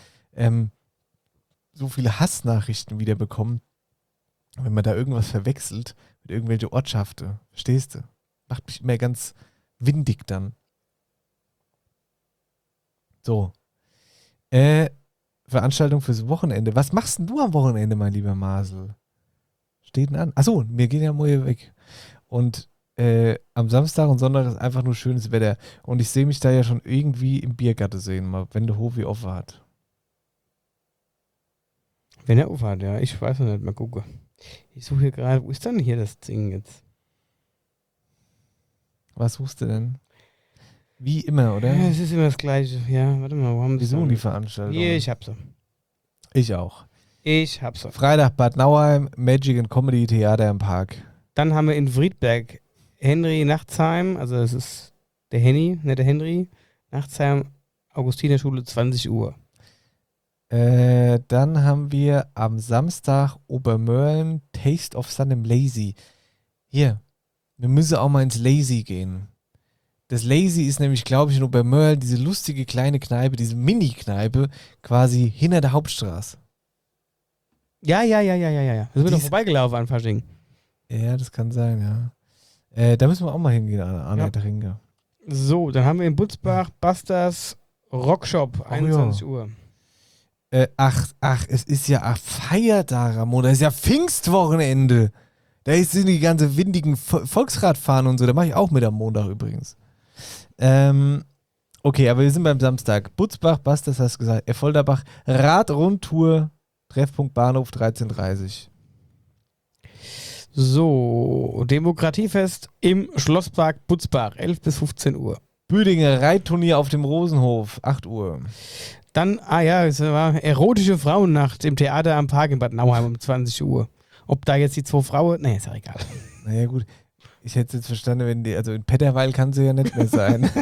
Hassnachrichten wieder bekomme, wenn man da irgendwas verwechselt mit irgendwelchen Ortschaften. Verstehst du? Macht mich immer ganz windig dann. So. Veranstaltung fürs Wochenende. Was machst denn du am Wochenende, mein lieber Marcel? Steht denn an? Achso, wir gehen ja morgen weg. Und am Samstag und Sonntag ist einfach nur schönes Wetter. Und ich sehe mich da ja schon irgendwie im Biergarten sehen, mal, wenn der Hof wie offen hat. Wenn er offen hat, ja. Ich weiß noch nicht, mal gucken. Ich suche hier gerade, wo ist denn hier das Ding jetzt? Was suchst du denn? Wie immer, oder? Ja, es ist immer das Gleiche. Ja, warte mal, wo haben Wir suchen die Veranstaltung. Hier, ich hab sie. Ich auch. Ich hab sie. Freitag Bad Nauheim, Magic and Comedy Theater im Park. Dann haben wir in Friedberg Henry Nachtsheim, also das ist der Henny, nicht der Henry. Nachtsheim, Augustinerschule, 20 Uhr. Dann haben wir am Samstag Obermörlen Taste of Sun im Lazy. Hier, wir müssen auch mal ins Lazy gehen. Das Lazy ist nämlich, glaube ich, in Obermörlen diese lustige kleine Kneipe, diese Mini-Kneipe, quasi hinter der Hauptstraße. Ja. Da sind wir doch vorbeigelaufen an Fasching. Ja, das kann sein, ja. Da müssen wir auch mal hingehen, Arne der Ringe. So, dann haben wir in Butzbach Busters Rockshop, 21 Uhr. Es ist ja Feiertag, Ramon. Das ist ja Pfingstwochenende. Da sind die ganze windigen Volksradfahren und so. Da mache ich auch mit am Montag übrigens. Okay, aber wir sind beim Samstag. Butzbach, Busters, hast du gesagt. Effolderbach, Radrundtour, Treffpunkt Bahnhof 13:30. So, Demokratiefest im Schlosspark Butzbach, 11 bis 15 Uhr. Büdinger Reitturnier auf dem Rosenhof, 8 Uhr. Dann, es war erotische Frauennacht im Theater am Park in Bad Nauheim um 20 Uhr. Ob da jetzt die 2 Frauen, ist ja egal. Naja gut, ich hätte es jetzt verstanden, wenn also in Petterweil kann sie ja nicht mehr sein.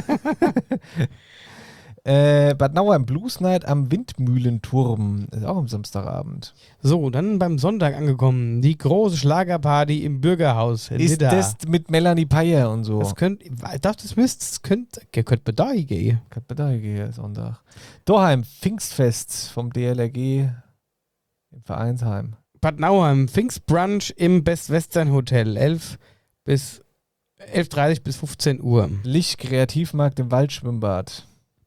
Bad Nauheim Blues Night am Windmühlenturm, ist auch am Samstagabend. So, dann beim Sonntag angekommen, die große Schlagerparty im Bürgerhaus. Ist das mit Melanie Payer und so? Das könnte Bedarf gehen. Könnte Bedarf gehen, Sonntag. Doheim, Pfingstfest vom DLRG im Vereinsheim. Bad Nauheim, Pfingstbrunch im Best Western Hotel, 11:30 bis 15 Uhr. Licht Kreativmarkt im Waldschwimmbad.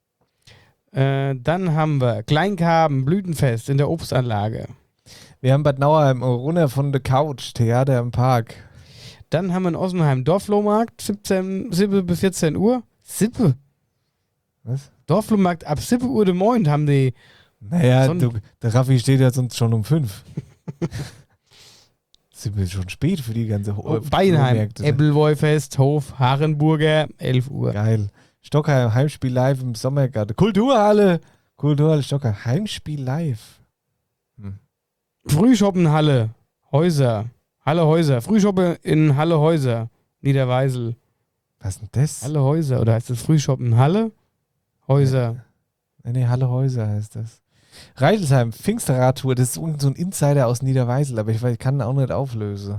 Dann haben wir Kleinkarben, Blütenfest in der Obstanlage. Wir haben Bad Nauheim, runter von der Couch, Theater im Park. Dann haben wir in Ossenheim Dorfflohmarkt, 7 bis 14 Uhr. Sippe? Was? Dorfflohmarkt ab 7 Uhr de Morgen haben die... Naja, der Raffi steht ja sonst schon um 5. Sind wir schon spät für die ganze Beinheim, Flohmärkte. Ebbelwoi-Fest, Hof, Harenburger, 11 Uhr. Geil. Stockheim, Heimspiel live im Sommergarten. Kulturhalle Stockheim, Heimspiel live. Frühschoppenhalle, Häuser, Halle Häuser, Frühschoppe in Halle Häuser, Niederweisel. Was ist denn das? Halle Häuser, oder heißt das Frühschoppen Halle Häuser? Nee, Halle Häuser heißt das. Reichelsheim, Pfingstradtour, das ist so ein Insider aus Niederweisel, aber ich kann ihn auch nicht auflösen.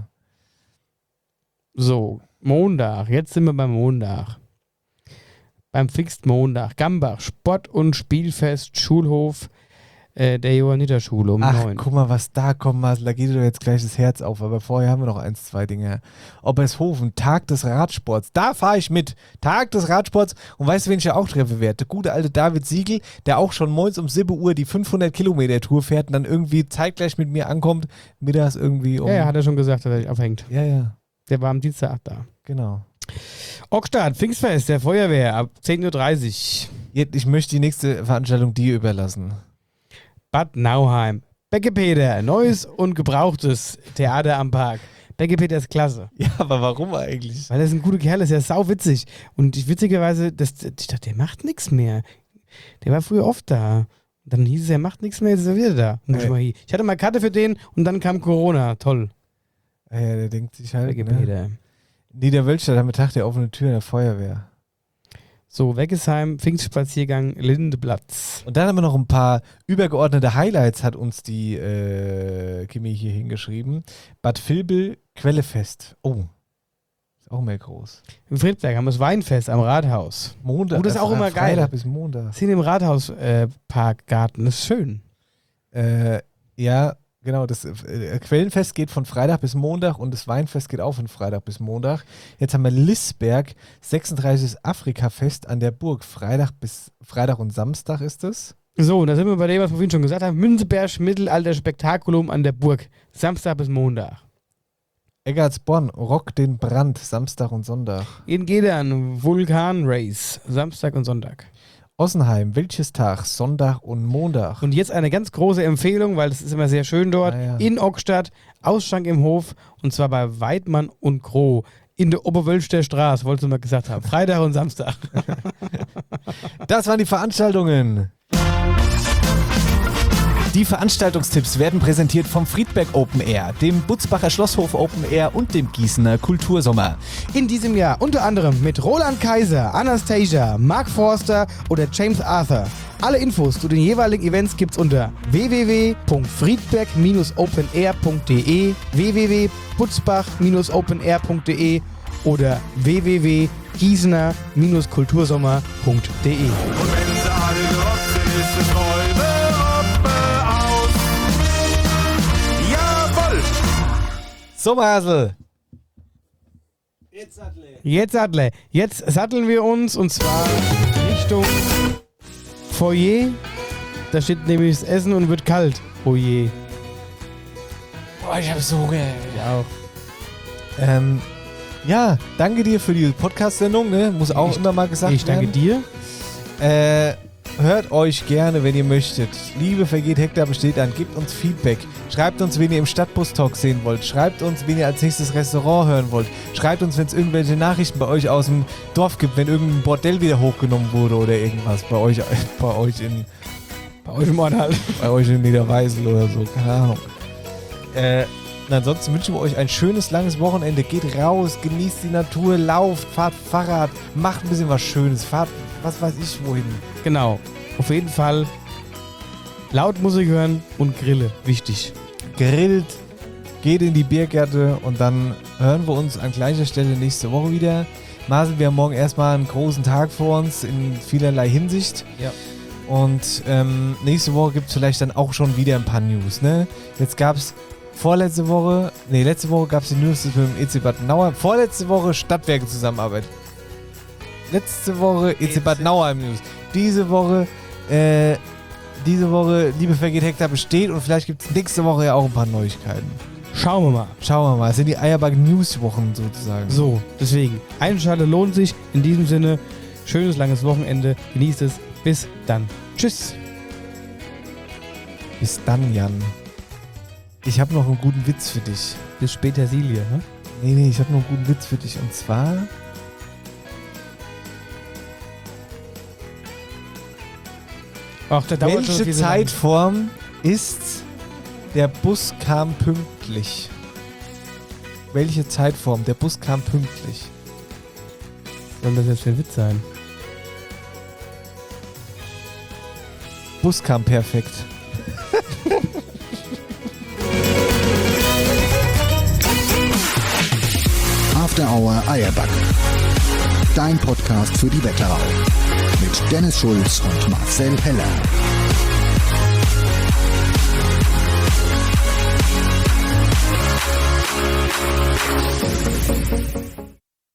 So, Montag, jetzt sind wir beim Montag. Beim Pfingstmontag, Gambach, Sport- und Spielfest, Schulhof der Johanniterschule um 9. Guck mal, was da kommt, Marcel, da geht dir jetzt gleich das Herz auf, aber vorher haben wir noch 1, 2 Dinge. Obershofen, Tag des Radsports, da fahre ich mit, Tag des Radsports, und weißt du, wen ich ja auch treffe werde? Der gute alte David Siegel, der auch schon morgens um 7 Uhr die 500 Kilometer Tour fährt und dann irgendwie zeitgleich mit mir ankommt, mittags irgendwie um... Ja, hat er schon gesagt, dass er sich abhängt. Ja. Der war am Dienstag da. Genau. Ockstadt, Pfingstfest der Feuerwehr ab 10.30 Uhr. Ich möchte die nächste Veranstaltung dir überlassen. Bad Nauheim. Becke-Peter, neues und gebrauchtes Theater am Park. Becke-Peter ist klasse. Ja, aber warum eigentlich? Weil er ist ein guter Kerl, ist ja sauwitzig. Und witzigerweise, ich dachte, der macht nichts mehr. Der war früher oft da. Dann hieß es, er macht nichts mehr, jetzt ist er wieder da. Ich hatte mal Karte für den und dann kam Corona. Toll. Ja, der denkt sich halt, Becke-Peter. Niederwölstadt haben wir Tag der offenen Tür in der Feuerwehr. So, Weggesheim, Pfingstspaziergang, Lindeplatz. Und dann haben wir noch ein paar übergeordnete Highlights, hat uns die Kimi hier hingeschrieben. Bad Vilbel, Quellefest. Oh, ist auch mehr groß. In Friedberg haben wir das Weinfest am Rathaus. Montag. Das ist auch immer geil. Freitag bis Montag. Sind im Rathausparkgarten, das ist schön. Ja, genau. Das Quellenfest geht von Freitag bis Montag und das Weinfest geht auch von Freitag bis Montag. Jetzt haben wir Lisberg, 36. Afrikafest an der Burg. Freitag und Samstag ist es. So, und da sind wir bei dem, was wir vorhin schon gesagt haben. Münzeberg, Mittelalter, Spektakulum an der Burg. Samstag bis Montag. Eggertsborn, Rock den Brand, Samstag und Sonntag. In Gedern, Vulkan-Race, Samstag und Sonntag. Ossenheim, welches Tag? Sonntag und Montag. Und jetzt eine ganz große Empfehlung, weil es ist immer sehr schön dort. Ja. In Ockstadt, Ausschank im Hof, und zwar bei Weidmann und Groh. In der Oberwölfter Straße, wolltest du mal gesagt haben. Freitag und Samstag. Das waren die Veranstaltungen. Die Veranstaltungstipps werden präsentiert vom Friedberg Open Air, dem Butzbacher Schlosshof Open Air und dem Gießener Kultursommer. In diesem Jahr unter anderem mit Roland Kaiser, Anastasia, Mark Forster oder James Arthur. Alle Infos zu den jeweiligen Events gibt's unter www.friedberg-openair.de, www.butzbach-openair.de oder www.gießener-kultursommer.de. Und wenn sie alle gerockt sind, ist es Räume aus. Jawohl! So, Marcel. Jetzt satteln wir uns, und zwar Richtung Foyer. Da steht nämlich das Essen und wird kalt. Oh je. Boah, ich habe so Hunger. Ich auch. Ja, danke dir für die Podcast-Sendung, ne? Muss auch immer mal gesagt werden. Ich danke dir. Hört euch gerne, wenn ihr möchtet. Liebe Vergeht Hektar besteht an. Gebt uns Feedback. Schreibt uns, wen ihr im Stadtbus-Talk sehen wollt. Schreibt uns, wen ihr als nächstes Restaurant hören wollt. Schreibt uns, wenn es irgendwelche Nachrichten bei euch aus dem Dorf gibt, wenn irgendein Bordell wieder hochgenommen wurde oder irgendwas. Bei euch im Ort halt. Bei euch in Niederweisel oder so. Keine Ahnung. Und ansonsten wünschen wir euch ein schönes, langes Wochenende. Geht raus, genießt die Natur, lauft, fahrt Fahrrad, macht ein bisschen was Schönes, fahrt, was weiß ich, wohin. Genau. Auf jeden Fall laut Musik hören und Grille. Wichtig. Grillt, geht in die Biergärte und dann hören wir uns an gleicher Stelle nächste Woche wieder. Marcel, wir haben morgen erstmal einen großen Tag vor uns in vielerlei Hinsicht. Ja. Und nächste Woche gibt es vielleicht dann auch schon wieder ein paar News, ne? Jetzt gab es letzte Woche gab es die News mit dem EC Bad Nauheim. Vorletzte Woche Stadtwerke Zusammenarbeit. Letzte Woche EC Bad Nauheim News. Diese Woche Liebe Vergeht Hektar besteht und vielleicht gibt es nächste Woche ja auch ein paar Neuigkeiten. Schauen wir mal. Das sind die Eierbag News Wochen sozusagen. So, deswegen. Einschalten lohnt sich. In diesem Sinne, schönes, langes Wochenende. Genießt es. Bis dann. Tschüss. Bis dann, Jan. Ich habe noch einen guten Witz für dich. Bis Petersilie, ne? Nee, ich habe noch einen guten Witz für dich. Und zwar... Ach, der dauert schon welche viel so lange. Zeitform ist der Bus kam pünktlich? Welche Zeitform? Der Bus kam pünktlich. Was soll das jetzt für ein Witz sein? Bus kam perfekt. After Hour Eierback. Dein Podcast für die Wetterau. Mit Dennis Schulz und Marcel Heller.